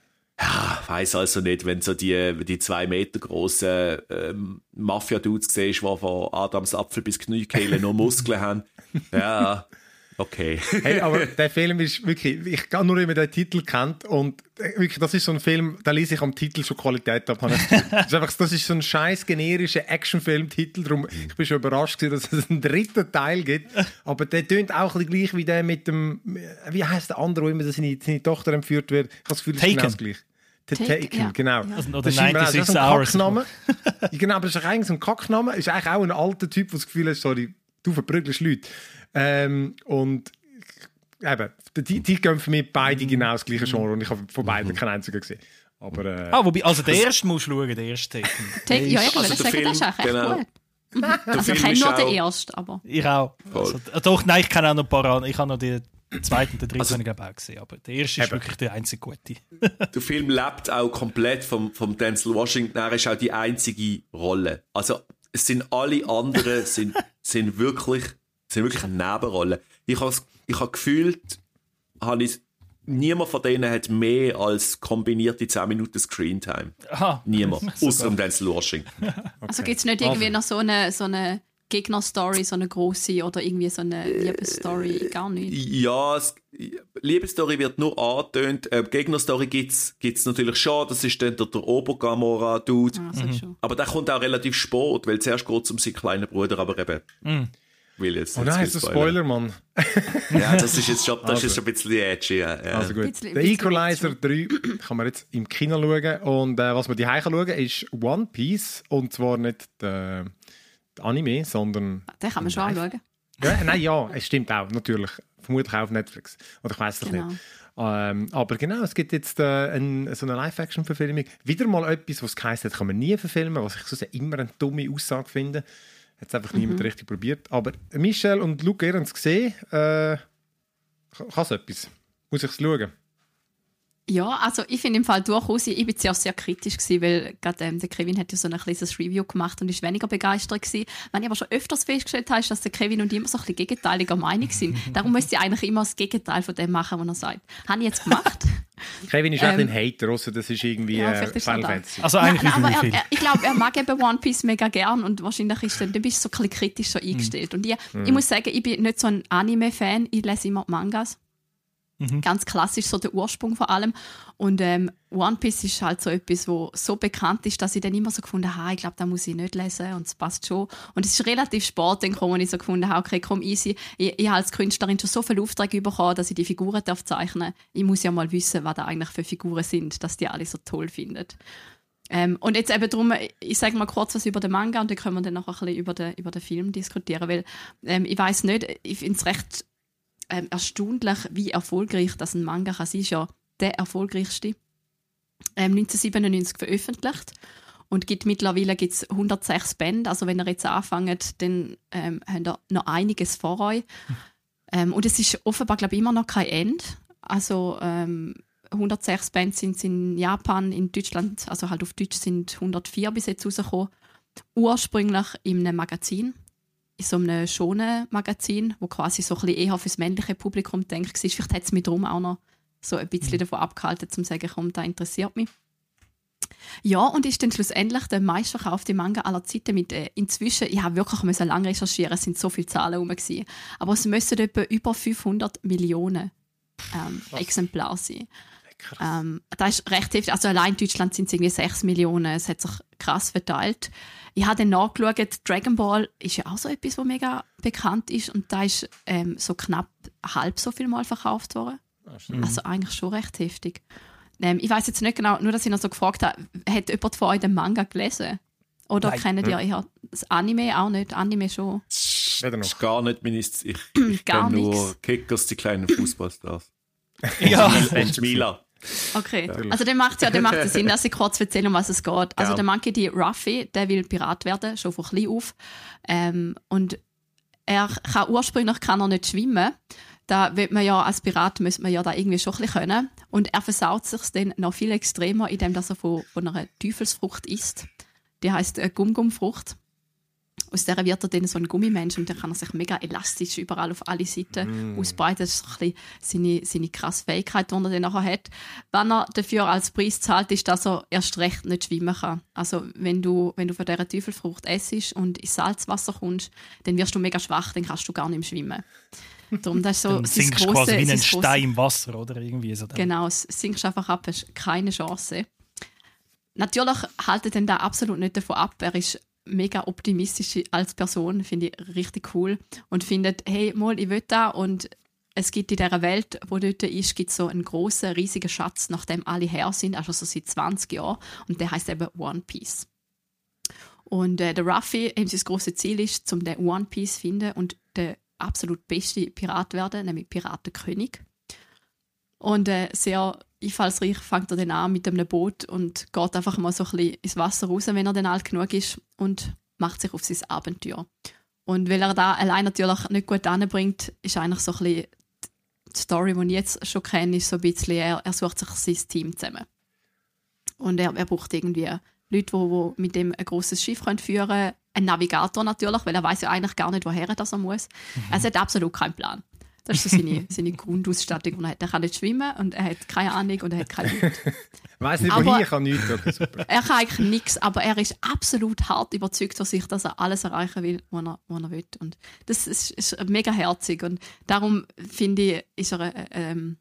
ja, weiss also nicht, wenn so die, die zwei Meter grossen ähm, Mafia-Dudes siehst, die von Adams Apfel bis Kniekehle nur Muskeln haben. Ja, okay. Hey, aber der Film ist wirklich, ich kann nur immer den Titel kennt und wirklich, das ist so ein Film, da lese ich am Titel schon Qualität ab. Das ist einfach, das ist so ein scheiß generischer Actionfilm-Titel, darum, ich bin schon überrascht gewesen, dass es einen dritten Teil gibt, aber der tönt auch ein bisschen gleich wie der mit dem, wie heisst der andere, wo immer seine, seine Tochter entführt wird. Ich habe das Gefühl, das ist Taken. genau das gleiche. The Taken, Taken, ja. genau. Ja. Also, oder Das ist immer auch- das ist neunundsechzig ein Hours. Kackname. Ja, genau, aber das ist eigentlich so ein Kackname. Ist eigentlich auch ein alter Typ, der das Gefühl hat, sorry, du verprügelst Leute. Ähm, und eben, die, die gehen für mich beide genau das gleiche Genre und ich habe von beiden keinen einzigen gesehen. Aber äh, Ah, wobei, also der erste musst du schauen, der erste Taken. Take, ja, ich Also würde der sagen, Film, das ist eigentlich echt genau. gut. Also ich Film kenne ist nur auch- den ersten, aber... Ich auch. Also, äh, doch, nein, ich kenne auch noch ein paar andere. Ich habe noch den zweiten und den dritten Also- habe ich glaube auch gesehen. Aber der erste ist Eben. wirklich der einzige gute. Der Film lebt auch komplett vom, vom Denzel Washington. Er ist auch die einzige Rolle. Also, es sind alle anderen sind, sind wirklich, sind wirklich eine Nebenrolle. Ich habe ich hab gefühlt, habe ich, niemand von denen hat mehr als kombinierte zehn Minuten Screentime. Aha. Niemand. Sogar. Außer dem Denzel Washington. Also gibt es nicht irgendwie noch so eine, so eine Gegnerstory, so eine grosse oder irgendwie so eine Liebesstory? Gar nicht. Ja, es, Liebesstory wird nur angetönt. Äh, Gegnerstory gibt es natürlich schon. Das ist dann der, der Ober-Gamora-Dude. Also schon. Aber der kommt auch relativ spät, weil zuerst geht es um seinen kleinen Bruder, aber eben. Mhm. Will jetzt oh nicht nein, zu ist ein viel spoilern. Spoiler, Mann. Ja, das ist jetzt schon, das Also. ist schon ein bisschen edgy. Ja, ja. Also gut. Bisschen- Der bisschen Equalizer drei kann man jetzt im Kino schauen. Und äh, was man die kann schauen ist One Piece. Und zwar nicht der, der Anime, sondern. Den kann man schon anschauen. Ja, nein, ja, es stimmt auch, natürlich. Vermutlich auch auf Netflix. Oder ich weiß es Genau. nicht. Ähm, aber genau, es gibt jetzt äh, ein, so eine Live-Action-Verfilmung. Wieder mal etwas, was geheißen hat, kann man nie verfilmen, was ich so immer eine dumme Aussage finde. Hat es einfach niemand richtig probiert. Aber Michelle und Luke, ihr habt es gesehen. Äh, kann es etwas? Muss ich es schauen? Ja, also ich finde im Fall durchaus, ich bin zuerst sehr kritisch gewesen, weil gerade ähm, der Kevin hat ja so ein kleines Review gemacht und ist weniger begeistert gewesen. Was ich aber schon öfters festgestellt habe, ist, dass der Kevin und ich immer so ein bisschen gegenteiliger Meinung sind. Darum müsste ich eigentlich immer das Gegenteil von dem machen, was er sagt. Habe ich jetzt gemacht. Kevin ist auch Ähm, ein Hater, außer das ist irgendwie ja, äh, vielleicht ist Final er da. Fantasy. Also eigentlich Nein, wie aber viel er, er, ich glaube, er mag eben One Piece mega gern und wahrscheinlich ist dann, du bist so ein bisschen kritisch so eingestellt. Und ich, ich muss sagen, ich bin nicht so ein Anime-Fan, ich lese immer Mangas. Mhm. Ganz klassisch, so der Ursprung vor allem. Und ähm, One Piece ist halt so etwas, wo so bekannt ist, dass ich dann immer so gefunden habe, ich glaube, da muss ich nicht lesen und es passt schon. Und es ist relativ spät, dann wo ich so gefunden habe, okay, komm, easy. Ich, ich habe als Künstlerin schon so viele Aufträge bekommen, dass ich die Figuren darf zeichnen. Ich muss ja mal wissen, was da eigentlich für Figuren sind, dass die alle so toll finden. Ähm, und jetzt eben darum, ich sage mal kurz was über den Manga und dann können wir dann noch ein bisschen über den, über den Film diskutieren, weil ähm, ich weiß nicht, ich finde es recht ähm, erstaunlich, wie erfolgreich das ein Manga kann sein. Ist ja der erfolgreichste. Ähm, neunzehnhundertsiebenundneunzig veröffentlicht und gibt mittlerweile gibt's hundertsechs Bände. Also wenn ihr jetzt anfangt, dann ähm, habt ihr noch einiges vor euch. Ähm, und es ist offenbar, glaube ich, immer noch kein Ende. Also ähm, hundertsechs Bände sind in Japan, in Deutschland, also halt auf Deutsch sind hundertvier bis jetzt rausgekommen. Ursprünglich in einem Magazin, in so einem Shonen-Magazin, wo quasi so ein bisschen eher fürs männliche Publikum gedacht war. Vielleicht hat es mich darum auch noch so ein bisschen mhm. davon abgehalten, um zu sagen, komm, das interessiert mich. Ja, und ist dann schlussendlich der meistverkaufte Manga aller Zeiten mit äh, inzwischen, ich habe wirklich müssen lange recherchieren, es sind so viele Zahlen rum gewesen, aber es müssen etwa über fünfhundert Millionen ähm, Exemplare sein. Ähm, das ist recht heftig. Also allein in Deutschland sind es irgendwie sechs Millionen. Es hat sich krass verteilt. Ich habe dann nachgeschaut, Dragon Ball ist ja auch so etwas, was mega bekannt ist. Und da ist ähm, so knapp halb so viel Mal verkauft worden. Mhm. Also eigentlich schon recht heftig. Ähm, ich weiß jetzt nicht genau, nur dass ich noch so gefragt habe, hat jemand von euch den Manga gelesen? Oder Nein. kennt ihr eher das Anime auch nicht? Anime schon? Das ist gar nicht meine... Ich, ich kenne nur Kickers, die kleinen Fußballstars. Ja. Und Mila. Okay, also dann macht es ja dann macht es Sinn, dass ich kurz erzähle, um was es geht. Also ja. Der Monkey D. Ruffy, der will Pirat werden, schon von klein auf. Ähm, und er kann ursprünglich kann er nicht schwimmen. Da wird man ja, als Pirat müsste man ja da irgendwie schon ein bisschen können. Und er versaut sich dann noch viel extremer, indem er von, von einer Teufelsfrucht isst. Die heisst äh, Gum-Gum-Frucht. Aus der wird er dann so ein Gummimensch und dann kann er sich mega elastisch überall auf alle Seiten mm. ausbreiten. Das ist ein bisschen seine, seine krasse Fähigkeit, die er dann nachher hat. Wenn er dafür als Preis zahlt, ist, dass er erst recht nicht schwimmen kann. Also wenn du, wenn du von dieser Teufelfrucht essst und ins Salzwasser kommst, dann wirst du mega schwach, dann kannst du gar nicht mehr schwimmen. Darum, das ist so dann sinkst du quasi wie ein Stein im Wasser, oder? Irgendwie so. Genau, sinkst einfach ab, hast keine Chance. Natürlich hält er dann da absolut nicht davon ab. Er ist mega optimistisch als Person, finde ich richtig cool und findet, hey, mal, ich will da und es gibt in dieser Welt, wo dort ist, gibt so einen grossen, riesigen Schatz, nachdem alle her sind, also so seit zwanzig Jahren und der heisst eben One Piece. Und äh, der Ruffy, ihm sein grosses Ziel ist, um den One Piece zu finden und der absolut beste Pirat werden, nämlich Piratenkönig. Und äh, sehr einfallsreich fängt er dann an mit einem Boot und geht einfach mal so ein bisschen ins Wasser raus, wenn er dann alt genug ist und macht sich auf sein Abenteuer. Und weil er da allein natürlich nicht gut anbringt, ist eigentlich so ein bisschen die Story, die ich jetzt schon kenne, ist so ein bisschen, er, er sucht sich sein Team zusammen. Und er, er braucht irgendwie Leute, die, die mit dem ein grosses Schiff führen können, einen Navigator natürlich, weil er weiß ja eigentlich gar nicht, woher er muss. Mhm. Er hat absolut keinen Plan. Das ist so seine, seine Grundausstattung, die er hat. Er kann nicht schwimmen und er hat keine Ahnung und er hat keine Lust. Weiss nicht, wohin, ich kann nichts. Okay, super. Er kann eigentlich nichts, aber er ist absolut hart überzeugt von sich, dass er alles erreichen will, was er, was er will. Und das ist, ist mega herzig und darum finde ich, ist er ähm,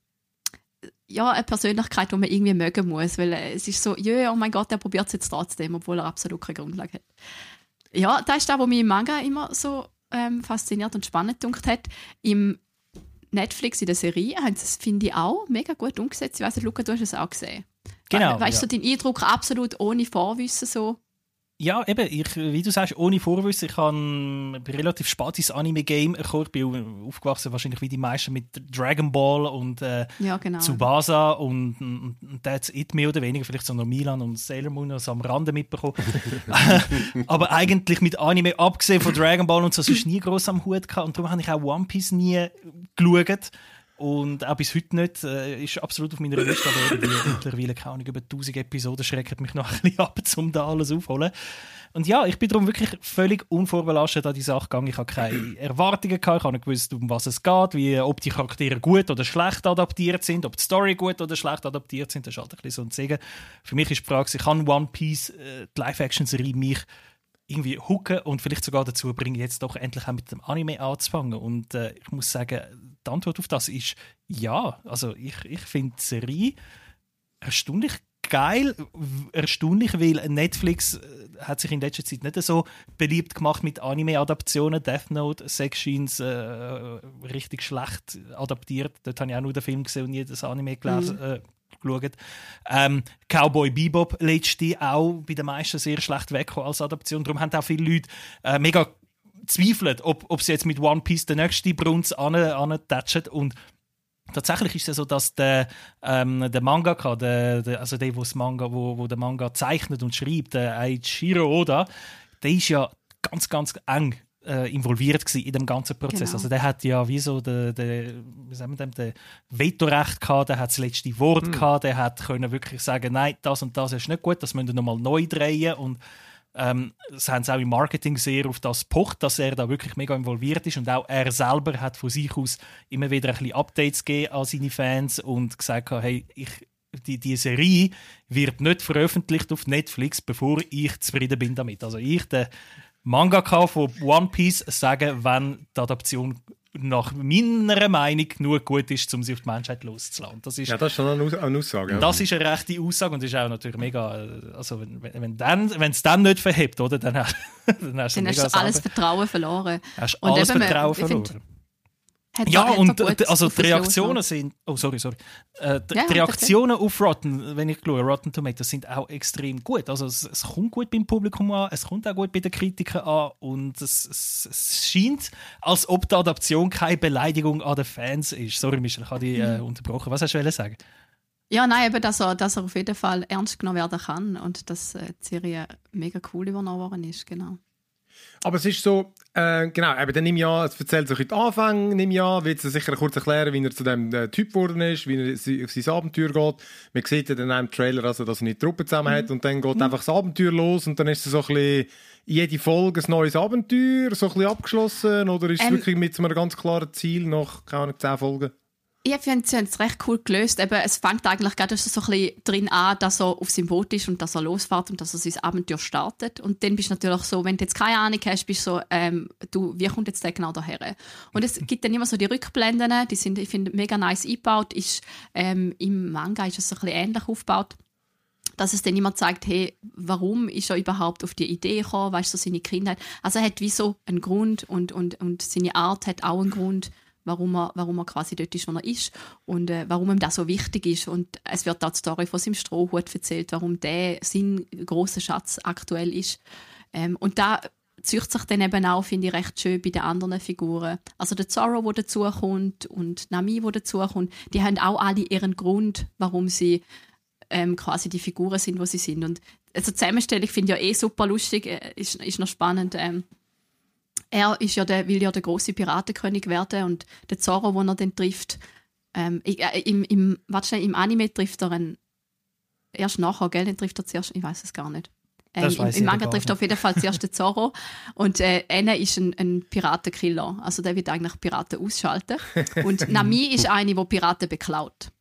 ja, eine Persönlichkeit, die man irgendwie mögen muss, weil es ist so, ja, oh mein Gott, er probiert es jetzt trotzdem, obwohl er absolut keine Grundlage hat. Ja, das ist das, was mich im Manga immer so ähm, fasziniert und spannend gedacht hat. Im Netflix in der Serie haben sie es, finde ich, auch mega gut umgesetzt. Ich weiss nicht, Luca, du hast es auch gesehen. Genau. Weißt ja. du, deinen Eindruck absolut ohne Vorwissen so? Ja, eben, ich, wie du sagst, ohne Vorwissen. Ich habe relativ spät ins Anime-Game gekommen. Ich bin aufgewachsen, wahrscheinlich wie die meisten, mit Dragon Ball und äh, ja, genau. Tsubasa und, und, und that's it, mehr oder weniger. Vielleicht so noch Milan und Sailor Moon also am Rande mitbekommen. Aber eigentlich mit Anime, abgesehen von Dragon Ball und so, sonst nie gross am Hut gehabt. Und darum habe ich auch One Piece nie geschaut. Und auch bis heute nicht. Äh, ist absolut auf meiner Liste. Aber mittlerweile, keine Ahnung, über tausend Episoden schreckt mich noch ein bisschen ab, um da alles aufzuholen. Und ja, ich bin darum wirklich völlig unvorbelastet an die Sache gegangen. Ich habe keine Erwartungen gehabt. Ich habe nicht gewusst, um was es geht, wie, ob die Charaktere gut oder schlecht adaptiert sind, ob die Story gut oder schlecht adaptiert sind. Das ist halt ein bisschen so ein Segen. Für mich ist die Frage, ich kann One Piece, äh, die Live-Action-Serie, mich irgendwie hooken und vielleicht sogar dazu bringen, jetzt doch endlich auch mit dem Anime anzufangen. Und äh, ich muss sagen, die Antwort auf das ist ja. Also ich, ich finde die Serie erstaunlich geil, erstaunlich, weil Netflix hat sich in letzter Zeit nicht so beliebt gemacht mit Anime-Adaptionen. Death Note, Sections, äh, richtig schlecht adaptiert. Dort habe ich auch nur den Film gesehen und nie das Anime gelesen, mhm. äh, geschaut. Ähm, Cowboy Bebop letzte auch bei den meisten sehr schlecht weggekommen als Adaption. Darum haben auch viele Leute äh, mega zweifelt, ob, ob sie jetzt mit One Piece den nächsten Brunz antatschen. Und tatsächlich ist es so, dass der, ähm, der Mangaka, der, der, also der, wo's Manga, wo, wo der Manga zeichnet und schreibt, der Eiichiro Oda, der ist ja ganz, ganz eng äh, involviert gewesen in dem ganzen Prozess. Genau. Also der hat ja wie so der, der, wie sagen wir dem, der Vetorecht gehabt, der hat das letzte Wort mhm. gehabt, der hat können wirklich sagen, nein, das und das ist nicht gut, das müssen wir nochmal neu drehen. Und Ähm, das haben sie auch im Marketing sehr auf das pocht, dass er da wirklich mega involviert ist und auch er selber hat von sich aus immer wieder ein bisschen Updates gegeben an seine Fans und gesagt, hey, ich, die, die Serie wird nicht veröffentlicht auf Netflix, bevor ich zufrieden bin damit. Also ich, der Mangaka von One Piece, sage, wenn die Adaption nach meiner Meinung genug gut ist, um sie auf die Menschheit loszulassen. Das ist, ja, das ist schon eine, eine Aussage. Das ja. ist eine rechte Aussage und ist auch natürlich mega, also wenn es wenn dann, wenn's dann nicht verhebt, oder, dann, dann hast du dann hast du alles Vertrauen verloren. Hast und alles eben, Vertrauen verloren. Find, Hat ja, hat und gut, also die Reaktionen sind. Oh, sorry, sorry. Äh, die, ja, die Reaktionen auf Rotten, wenn ich schaue, Rotten Tomatoes, sind auch extrem gut. Also es, es kommt gut beim Publikum an, es kommt auch gut bei den Kritikern an und es, es, es scheint, als ob die Adaption keine Beleidigung an den Fans ist. Sorry, Michel, ich habe dich äh, unterbrochen. Was hast du sagen? Ja, nein, eben, dass er, dass er auf jeden Fall ernst genommen werden kann und dass äh, die Serie mega cool übernommen worden ist, genau. Aber es ist so, äh, genau, eben dann nimm ja, es erzählt sich heute Anfang, nimm ja, wird es sicher kurz erklären, wie er zu dem äh, Typ geworden ist, wie er auf sein Abenteuer geht. Man sieht ja dann im Trailer, also, dass er eine Truppe zusammen hat mhm. und dann geht mhm. einfach das Abenteuer los und dann ist es so ein bisschen jede Folge ein neues Abenteuer, so ein bisschen abgeschlossen oder ist es ähm, wirklich mit so einem ganz klaren Ziel nach, keine Ahnung, zehn Folgen? Ich finde, sie haben es recht cool gelöst. Eben, es fängt eigentlich gerade so ein bisschen drin an, dass er auf seinem Boot ist und dass er losfährt und dass er sein Abenteuer startet. Und dann bist du natürlich so, wenn du jetzt keine Ahnung hast, bist du so, ähm, du, wie kommt jetzt der genau daher? Und es gibt dann immer so die Rückblenden, die sind, ich finde, mega nice eingebaut. Ist, ähm, im Manga ist es so ein bisschen ähnlich aufgebaut, dass es dann immer zeigt, hey, warum ist er überhaupt auf die Idee gekommen, weißt du, so seine Kindheit. Also er hat wie so einen Grund und, und, und seine Art hat auch einen Grund, warum er, warum er quasi dort ist, wo er ist und äh, warum ihm das so wichtig ist. Und es wird auch die Story von seinem Strohhut erzählt, warum der sein grosser Schatz aktuell ist. Ähm, und da zieht sich dann eben auch, finde ich, recht schön bei den anderen Figuren. Also der Zoro, der dazukommt und Nami, der dazukommt, die haben auch alle ihren Grund, warum sie ähm, quasi die Figuren sind, wo sie sind. Und also die Zusammenstellung finde ich ja eh super lustig, äh, ist, ist noch spannend. Ähm, Er ist ja der, will ja der große Piratenkönig werden und der Zorro, den er dann trifft, ähm, im, im, warte, im Anime trifft er einen, erst nachher, gell? Den trifft er zuerst, ich weiß es gar nicht. Ähm, Im im Manga trifft er auf jeden Fall zuerst den Zorro und äh, einer ist ein, ein Piratenkiller, also der wird eigentlich Piraten ausschalten und Nami ist eine, die Piraten beklaut.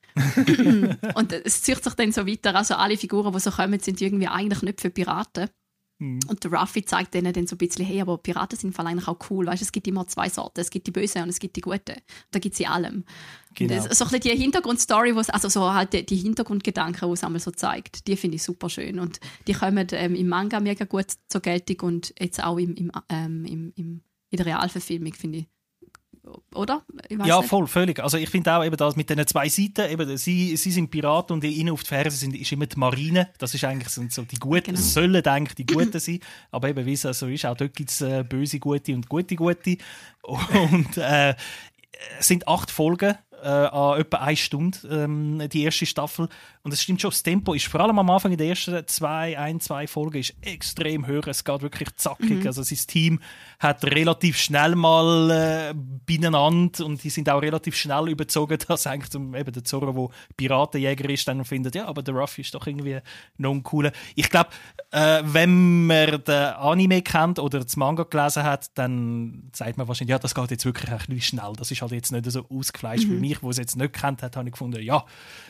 Und es zieht sich dann so weiter, also alle Figuren, die so kommen, sind irgendwie eigentlich nicht für Piraten. Und der Ruffy zeigt denen dann so ein bisschen, hey, aber Piraten sind eigentlich auch cool. Weißt, es gibt immer zwei Sorten. Es gibt die Bösen und es gibt die Guten. Da gibt es in allem. Genau. Das, so ein bisschen die Hintergrundstory, also so halt die, die Hintergrundgedanken, die es einmal so zeigt, die finde ich super schön. Und die kommen ähm, im Manga mega gut zur Geltung und jetzt auch im, im, ähm, im, im, in der Realverfilmung, finde ich. Oder? Ja, nicht. Voll, völlig. Also ich finde auch eben das mit den zwei Seiten, eben, sie, sie sind Piraten und ihnen auf die Ferse sind, ist immer die Marine. Das ist eigentlich so, so die Guten, genau. Sollen eigentlich die Guten sein. Aber eben, wie es so ist, auch dort gibt es äh, böse Gute und gute Gute. Und äh, es sind acht Folgen äh, an etwa eine Stunde, ähm, die erste Staffel. Und es stimmt schon, das Tempo ist vor allem am Anfang in den ersten zwei, ein, zwei Folgen ist extrem hoch. Es geht wirklich zackig. Mhm. Also sein Team hat relativ schnell mal äh, beieinander und die sind auch relativ schnell überzogen, dass eigentlich zum, eben der Zorro, der Piratenjäger ist, dann findet, ja, aber der Ruffy ist doch irgendwie noch ein cooler. Ich glaube, äh, wenn man den Anime kennt oder das Manga gelesen hat, dann sagt man wahrscheinlich, ja, das geht jetzt wirklich ein bisschen schnell. Das ist halt jetzt nicht so ausgefleischt. Mhm. Für mich, der es jetzt nicht kennt hat, habe ich gefunden, ja,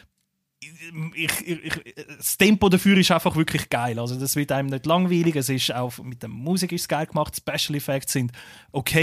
Ich, ich, ich, das Tempo dafür ist einfach wirklich geil. Also das wird einem nicht langweilig. Es ist auch mit der Musik ist es geil gemacht. Special Effects sind okayisch.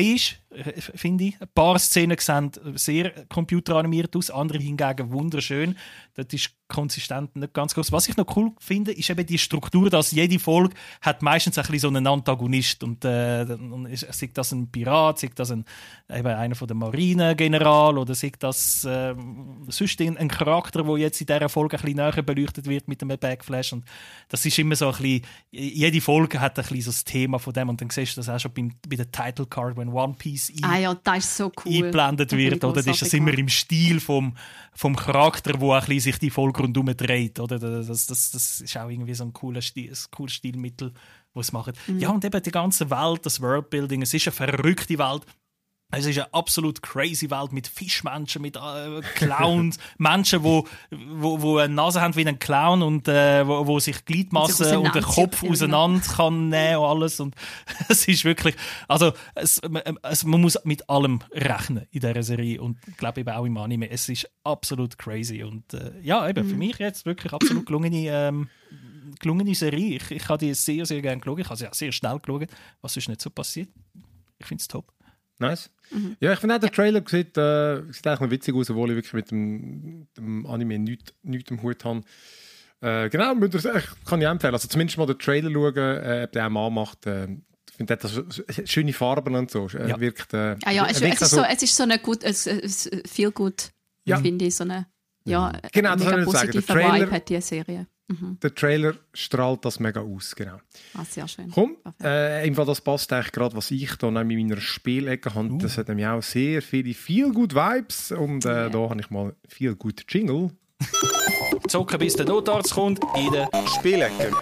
finde ich. Ein paar Szenen sehen sehr computeranimiert aus, andere hingegen wunderschön. Das ist konsistent nicht ganz groß. Was ich noch cool finde, ist eben die Struktur, dass jede Folge hat meistens ein bisschen so einen Antagonist. Und, äh, und sei das ein Pirat, sei das ein, eben einer von der Marinegeneral oder sei das äh, sonst ein Charakter, der jetzt in dieser Folge ein bisschen näher beleuchtet wird mit einem Backflash. Und das ist immer so ein bisschen, jede Folge hat ein bisschen so das Thema von dem. Und dann siehst du das auch schon beim, bei der Title Card, wenn One Piece ein, ah ja, das ist so cool. eingeblendet wird. Oder? Das ist das immer im Stil vom, vom Charakter, wo ein bisschen sich die Folge rundherum dreht. Oder? Das, das, das ist auch irgendwie so ein cooles, Stil, ein cooles Stilmittel, das es macht. Mhm. Ja, und eben die ganze Welt, das Worldbuilding, es ist eine verrückte Welt. Es ist eine absolut crazy Welt mit Fischmenschen, mit äh, Clowns, Menschen, die wo, wo, wo eine Nase haben wie ein Clown und äh, wo, wo sich Gliedmassen und den Kopf auseinander kann nehmen und alles. Und es ist wirklich, also es, es, man muss mit allem rechnen in dieser Serie und ich glaube eben auch im Anime. Es ist absolut crazy und äh, ja, eben für mich jetzt wirklich absolut gelungene, ähm, gelungene Serie. Ich, ich habe die sehr, sehr gerne geschaut. Ich habe sie auch sehr schnell geschaut, was ist nicht so passiert. Ich finde es top. Nice. Mhm. Ja, ich finde auch, der Trailer sieht, äh, sieht eigentlich noch witzig aus, obwohl ich wirklich mit dem, dem Anime nichts nicht im Hut habe. Äh, genau, ich kann ich empfehlen. Also zumindest mal den Trailer schauen, äh, ob der auch mal macht. Äh, ich finde, das so schöne Farben und so. Äh, ja. Wirkt, äh, ah, ja, es, es, ist so, es ist so eine gut, es, es, viel gut, ja. finde ich, so eine, ja, genau, das mega positive Vibe hat die Serie. Mhm. Der Trailer strahlt das mega aus, genau. Ah, sehr schön. Komm, äh, im Fall das passt eigentlich gerade, was ich da in meiner Spielecke habe. Uh. Das hat nämlich auch sehr viele Feel-Good-Vibes und äh, yeah. da habe ich mal Feel-Good-Jingle. Zocken bis der Notarzt kommt in der Spielecke.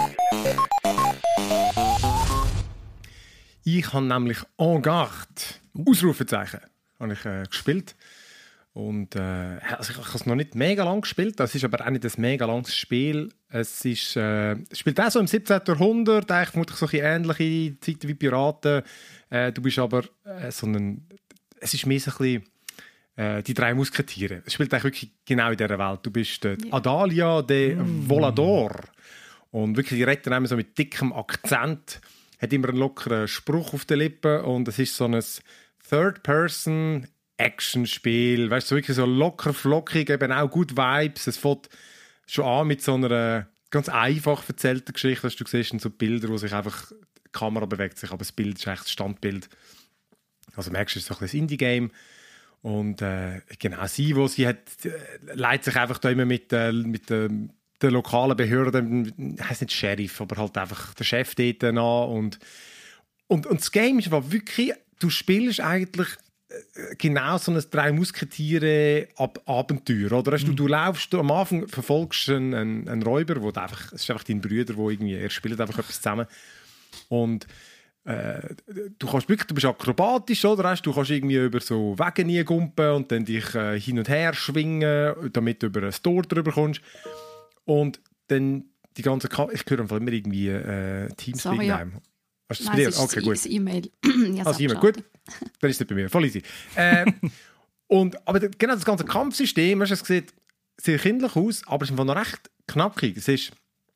Ich habe nämlich En Garde, Ausrufezeichen, habe ich äh, gespielt. Und, äh, also ich, ich habe es noch nicht mega lang gespielt, das ist aber auch nicht ein mega langes Spiel. Es ist, äh, es spielt auch so im siebzehnten Jahrhundert, eigentlich vermutlich so ein ähnliche Zeiten wie Piraten. Äh, du bist aber äh, so ein, es ist mehr so ein bisschen äh, die drei Musketiere. Es spielt eigentlich wirklich genau in dieser Welt. Du bist äh, yeah. Adalia de mm. Volador. Und wirklich, die Retter nehmen so mit dickem Akzent, hat immer einen lockeren Spruch auf den Lippen und es ist so ein Third-Person Actionspiel, weißt du, so wirklich so locker, flockig, eben auch gut Vibes. Es fängt schon an mit so einer ganz einfach erzählten Geschichte, dass du siehst, so Bilder, wo sich einfach die Kamera bewegt sich, aber das Bild ist echt das Standbild. Also merkst du, es ist so ein bisschen Indie-Game. Und äh, genau, sie, wo sie hat, leitet sich einfach da immer mit, äh, mit äh, der lokalen Behörde, heisst nicht Sheriff, aber halt einfach der Chef dort an. Und, und, und das Game ist aber wirklich, du spielst eigentlich genau so ein drei Musketiere Ab- Abenteuer, oder? Mhm. Du, du laufst, du, am Anfang verfolgst du einen, einen, einen Räuber, wo einfach, es ist einfach dein Bruder, wo irgendwie, er spielt einfach etwas zusammen und äh, du kannst wirklich, du bist akrobatisch, oder? Du kannst irgendwie über so Wege nie gumpen und dann dich äh, hin und her schwingen, damit du über ein Tor drüber kommst und dann die ganze Ka- ich höre einfach immer irgendwie äh, Teamspeak ja. Hast du Nein, es es okay, gut. Das E-Mail. Ja, also E-Mail, gut. Dann ist es nicht bei mir. Voll easy. äh, und, aber genau das ganze Kampfsystem, hast du es gesehen, sieht kindlich aus, aber es ist noch recht knackig. Es ist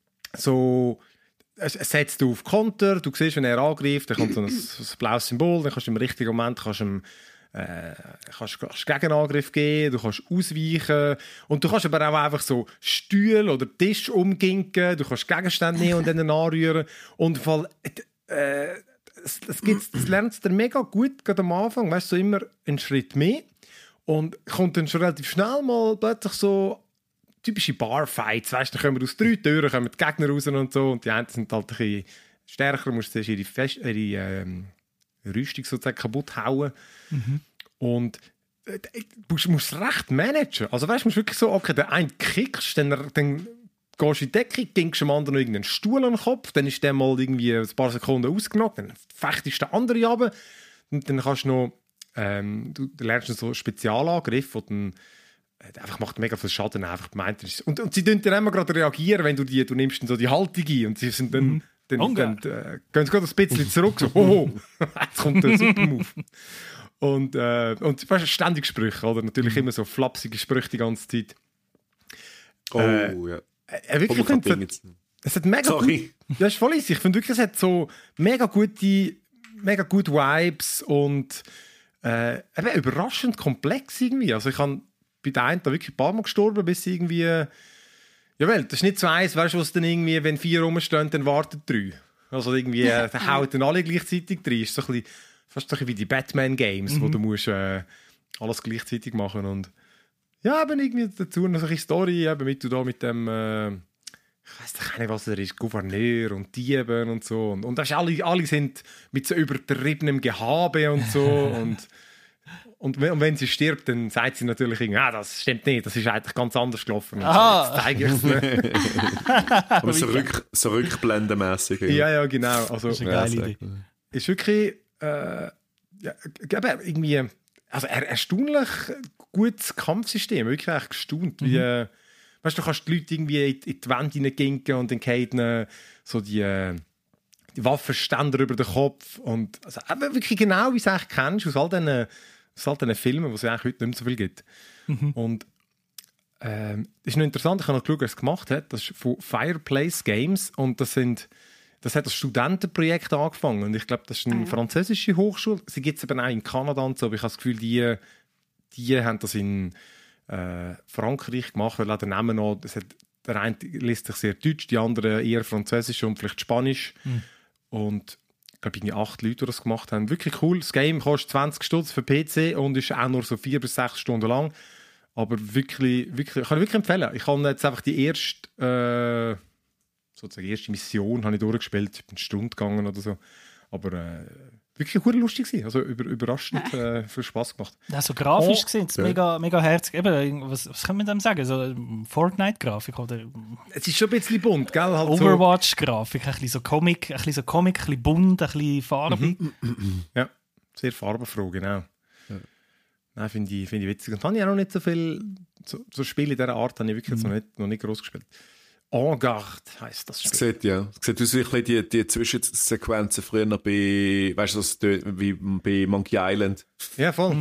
so, es setzt du auf Konter, du siehst, wenn er angreift, dann kommt so ein, so ein blaues Symbol, dann kannst du im richtigen Moment kannst du ihm, äh, kannst, kannst Gegenangriff geben, du kannst ausweichen und du kannst aber auch einfach so Stühle oder Tisch umginken, du kannst Gegenstände nehmen und dann anrühren und Fall Äh, das, das, das lernst du mega gut gerade am Anfang, weißt du, so immer einen Schritt mehr und kommt dann schon relativ schnell mal plötzlich so typische Barfights, weißt du, dann kommen aus drei Türen, kommen die Gegner raus und so und die einen sind halt ein bisschen stärker, musst du ihre, Fest- ihre ähm, Rüstung sozusagen kaputt hauen mhm. und äh, du musst es recht managen, also weißt du, musst wirklich so, okay, der einen kickst, dann, dann gehst du in die Decke, gingst dem anderen noch irgendeinen Stuhl an den Kopf, dann ist der mal irgendwie ein paar Sekunden ausgenockt, dann fechtest du den anderen runter und dann kannst du noch, ähm, du lernst noch so einen Spezialangriff, wo dann äh, einfach macht mega viel Schaden, einfach gemeint ist. Und, und sie tun dann immer gerade reagieren, wenn du die, du nimmst dann so die Haltung ein und sie sind dann, mhm. dann, dann, dann äh, gehen sie gerade ein bisschen zurück, so, oh, jetzt kommt der Super-Move. Und, äh, und weißt, ständig Sprüche, oder? Natürlich mhm. immer so flapsige Sprüche die ganze Zeit. Oh, äh, ja. Äh, wirklich, find, es, es hat mega Sorry. Gut, das ist voll easy. Ich finde wirklich, es hat so mega gute mega gute Vibes und äh, eben überraschend komplex irgendwie. Also ich habe bei der einen da wirklich ein paar Mal gestorben, bis irgendwie... Ja, weil, das ist nicht so eins, weißt du, was dann irgendwie, wenn vier rumstehen, dann warten drei. Also irgendwie, äh, dann hauen dann alle gleichzeitig rein. Ist so ein bisschen, fast so ein bisschen wie die Batman-Games, mhm. wo du musst äh, alles gleichzeitig machen und ja, eben irgendwie dazu noch so eine Story, eben mit du da mit dem, äh, ich weiss doch nicht, was er ist, Gouverneur und Dieben und so. Und, und das ist alle, alle sind mit so übertriebenem Gehabe und so. und, und, und wenn sie stirbt, dann sagt sie natürlich, irgendwie, ah, das stimmt nicht, das ist eigentlich ganz anders gelaufen. Und so, jetzt zeige ich es mir. Aber so, rück, so rückblendenmässig. Ja, ja, genau. Also, das ist eine geile Idee. Ist wirklich äh, ja, irgendwie also er, erstaunlich gutes Kampfsystem. Wirklich echt gestaunt. Mhm. Wie, äh, weißt du, du kannst die Leute irgendwie in, in die Wand hineinginken und dann fallen so die, äh, die Waffenständer über den Kopf. Und, also, wirklich genau, wie du es echt kennst, aus all diesen, aus all diesen Filmen, wo es eigentlich heute nicht mehr so viel gibt. Mhm. Und ähm, das ist noch interessant, ich habe noch geschaut, wer es gemacht hat. Das ist von Fireplace Games und das sind Das hat das Studentenprojekt angefangen und ich glaube, das ist eine ah, ja. französische Hochschule. Sie gibt es eben auch in Kanada und so, aber ich habe das Gefühl, die, die haben das in äh, Frankreich gemacht, weil auch der Name noch, das hat, der eine liest sich sehr deutsch, die andere eher französisch und vielleicht Spanisch. Mhm. Und ich glaube, irgendwie acht Leute, die das gemacht haben. Wirklich cool. Das Game kostet zwanzig Stutz für P C und ist auch nur so vier bis sechs Stunden lang. Aber wirklich, wirklich, ich kann wirklich empfehlen. Ich habe jetzt einfach die erste... Äh, sozusagen die erste Mission habe ich durchgespielt, eine Stunde gegangen oder so. Aber äh, wirklich gut lustig gewesen. Also über, überraschend äh, viel Spaß gemacht. Also grafisch oh, gesehen, ja. mega, mega herzig. Eben, was, was kann man dem sagen? So Fortnite-Grafik oder? Es ist schon ein bisschen bunt, gell? Halt Overwatch-Grafik, ein bisschen so Comic, ein bisschen so Comic, ein bisschen bunt, ein bisschen farbig. Mhm. Ja, sehr farbenfroh, genau. Ja. Nein, finde ich, find ich witzig. Und habe ich auch noch nicht so viel, so, so Spiele in dieser Art habe ich wirklich mhm. noch nicht, noch nicht groß gespielt. En Garde heisst das Spiel. Es sieht, ja. Es sieht aus wie die, die Zwischensequenzen früher noch bei, weißt du, das, wie bei Monkey Island. Ja, voll.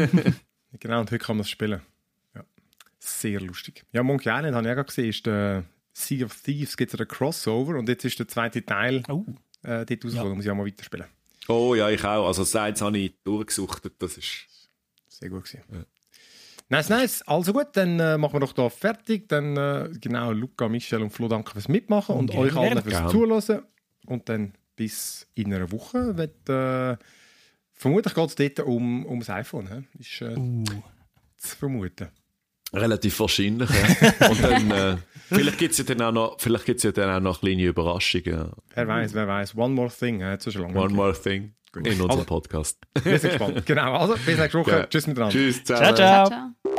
Genau, und heute kann man es spielen. Ja. Sehr lustig. Ja, Monkey Island habe ich auch gesehen, ist der Sea of Thieves, gibt es einen Crossover und jetzt ist der zweite Teil oh. äh, dort rausgekommen, ja. muss ich auch mal weiterspielen. Oh ja, ich auch. Also das eins habe ich durchgesucht, das ist... Sehr gut gewesen. Ja. Nice, nice. Also gut, dann äh, machen wir doch hier fertig. Dann äh, genau, Luca, Michel und Flo, danke fürs Mitmachen und okay, euch allen fürs Zuhören. Und dann bis in einer Woche. Wird, äh, vermutlich geht es dort um, um das iPhone. He? Ist äh, uh. zu vermuten. Relativ wahrscheinlich, ja. Und dann, äh, vielleicht gibt es ja dann auch noch, vielleicht gibt's ja dann auch noch kleine Überraschungen. Wer weiß, wer weiß. One more thing. Äh, so schon lange One more thing. In unserem also, Podcast. Wir sind gespannt. Genau, also bis nächste Woche. Ja. Tschüss miteinander. Tschüss, ciao. Ciao, ciao. ciao.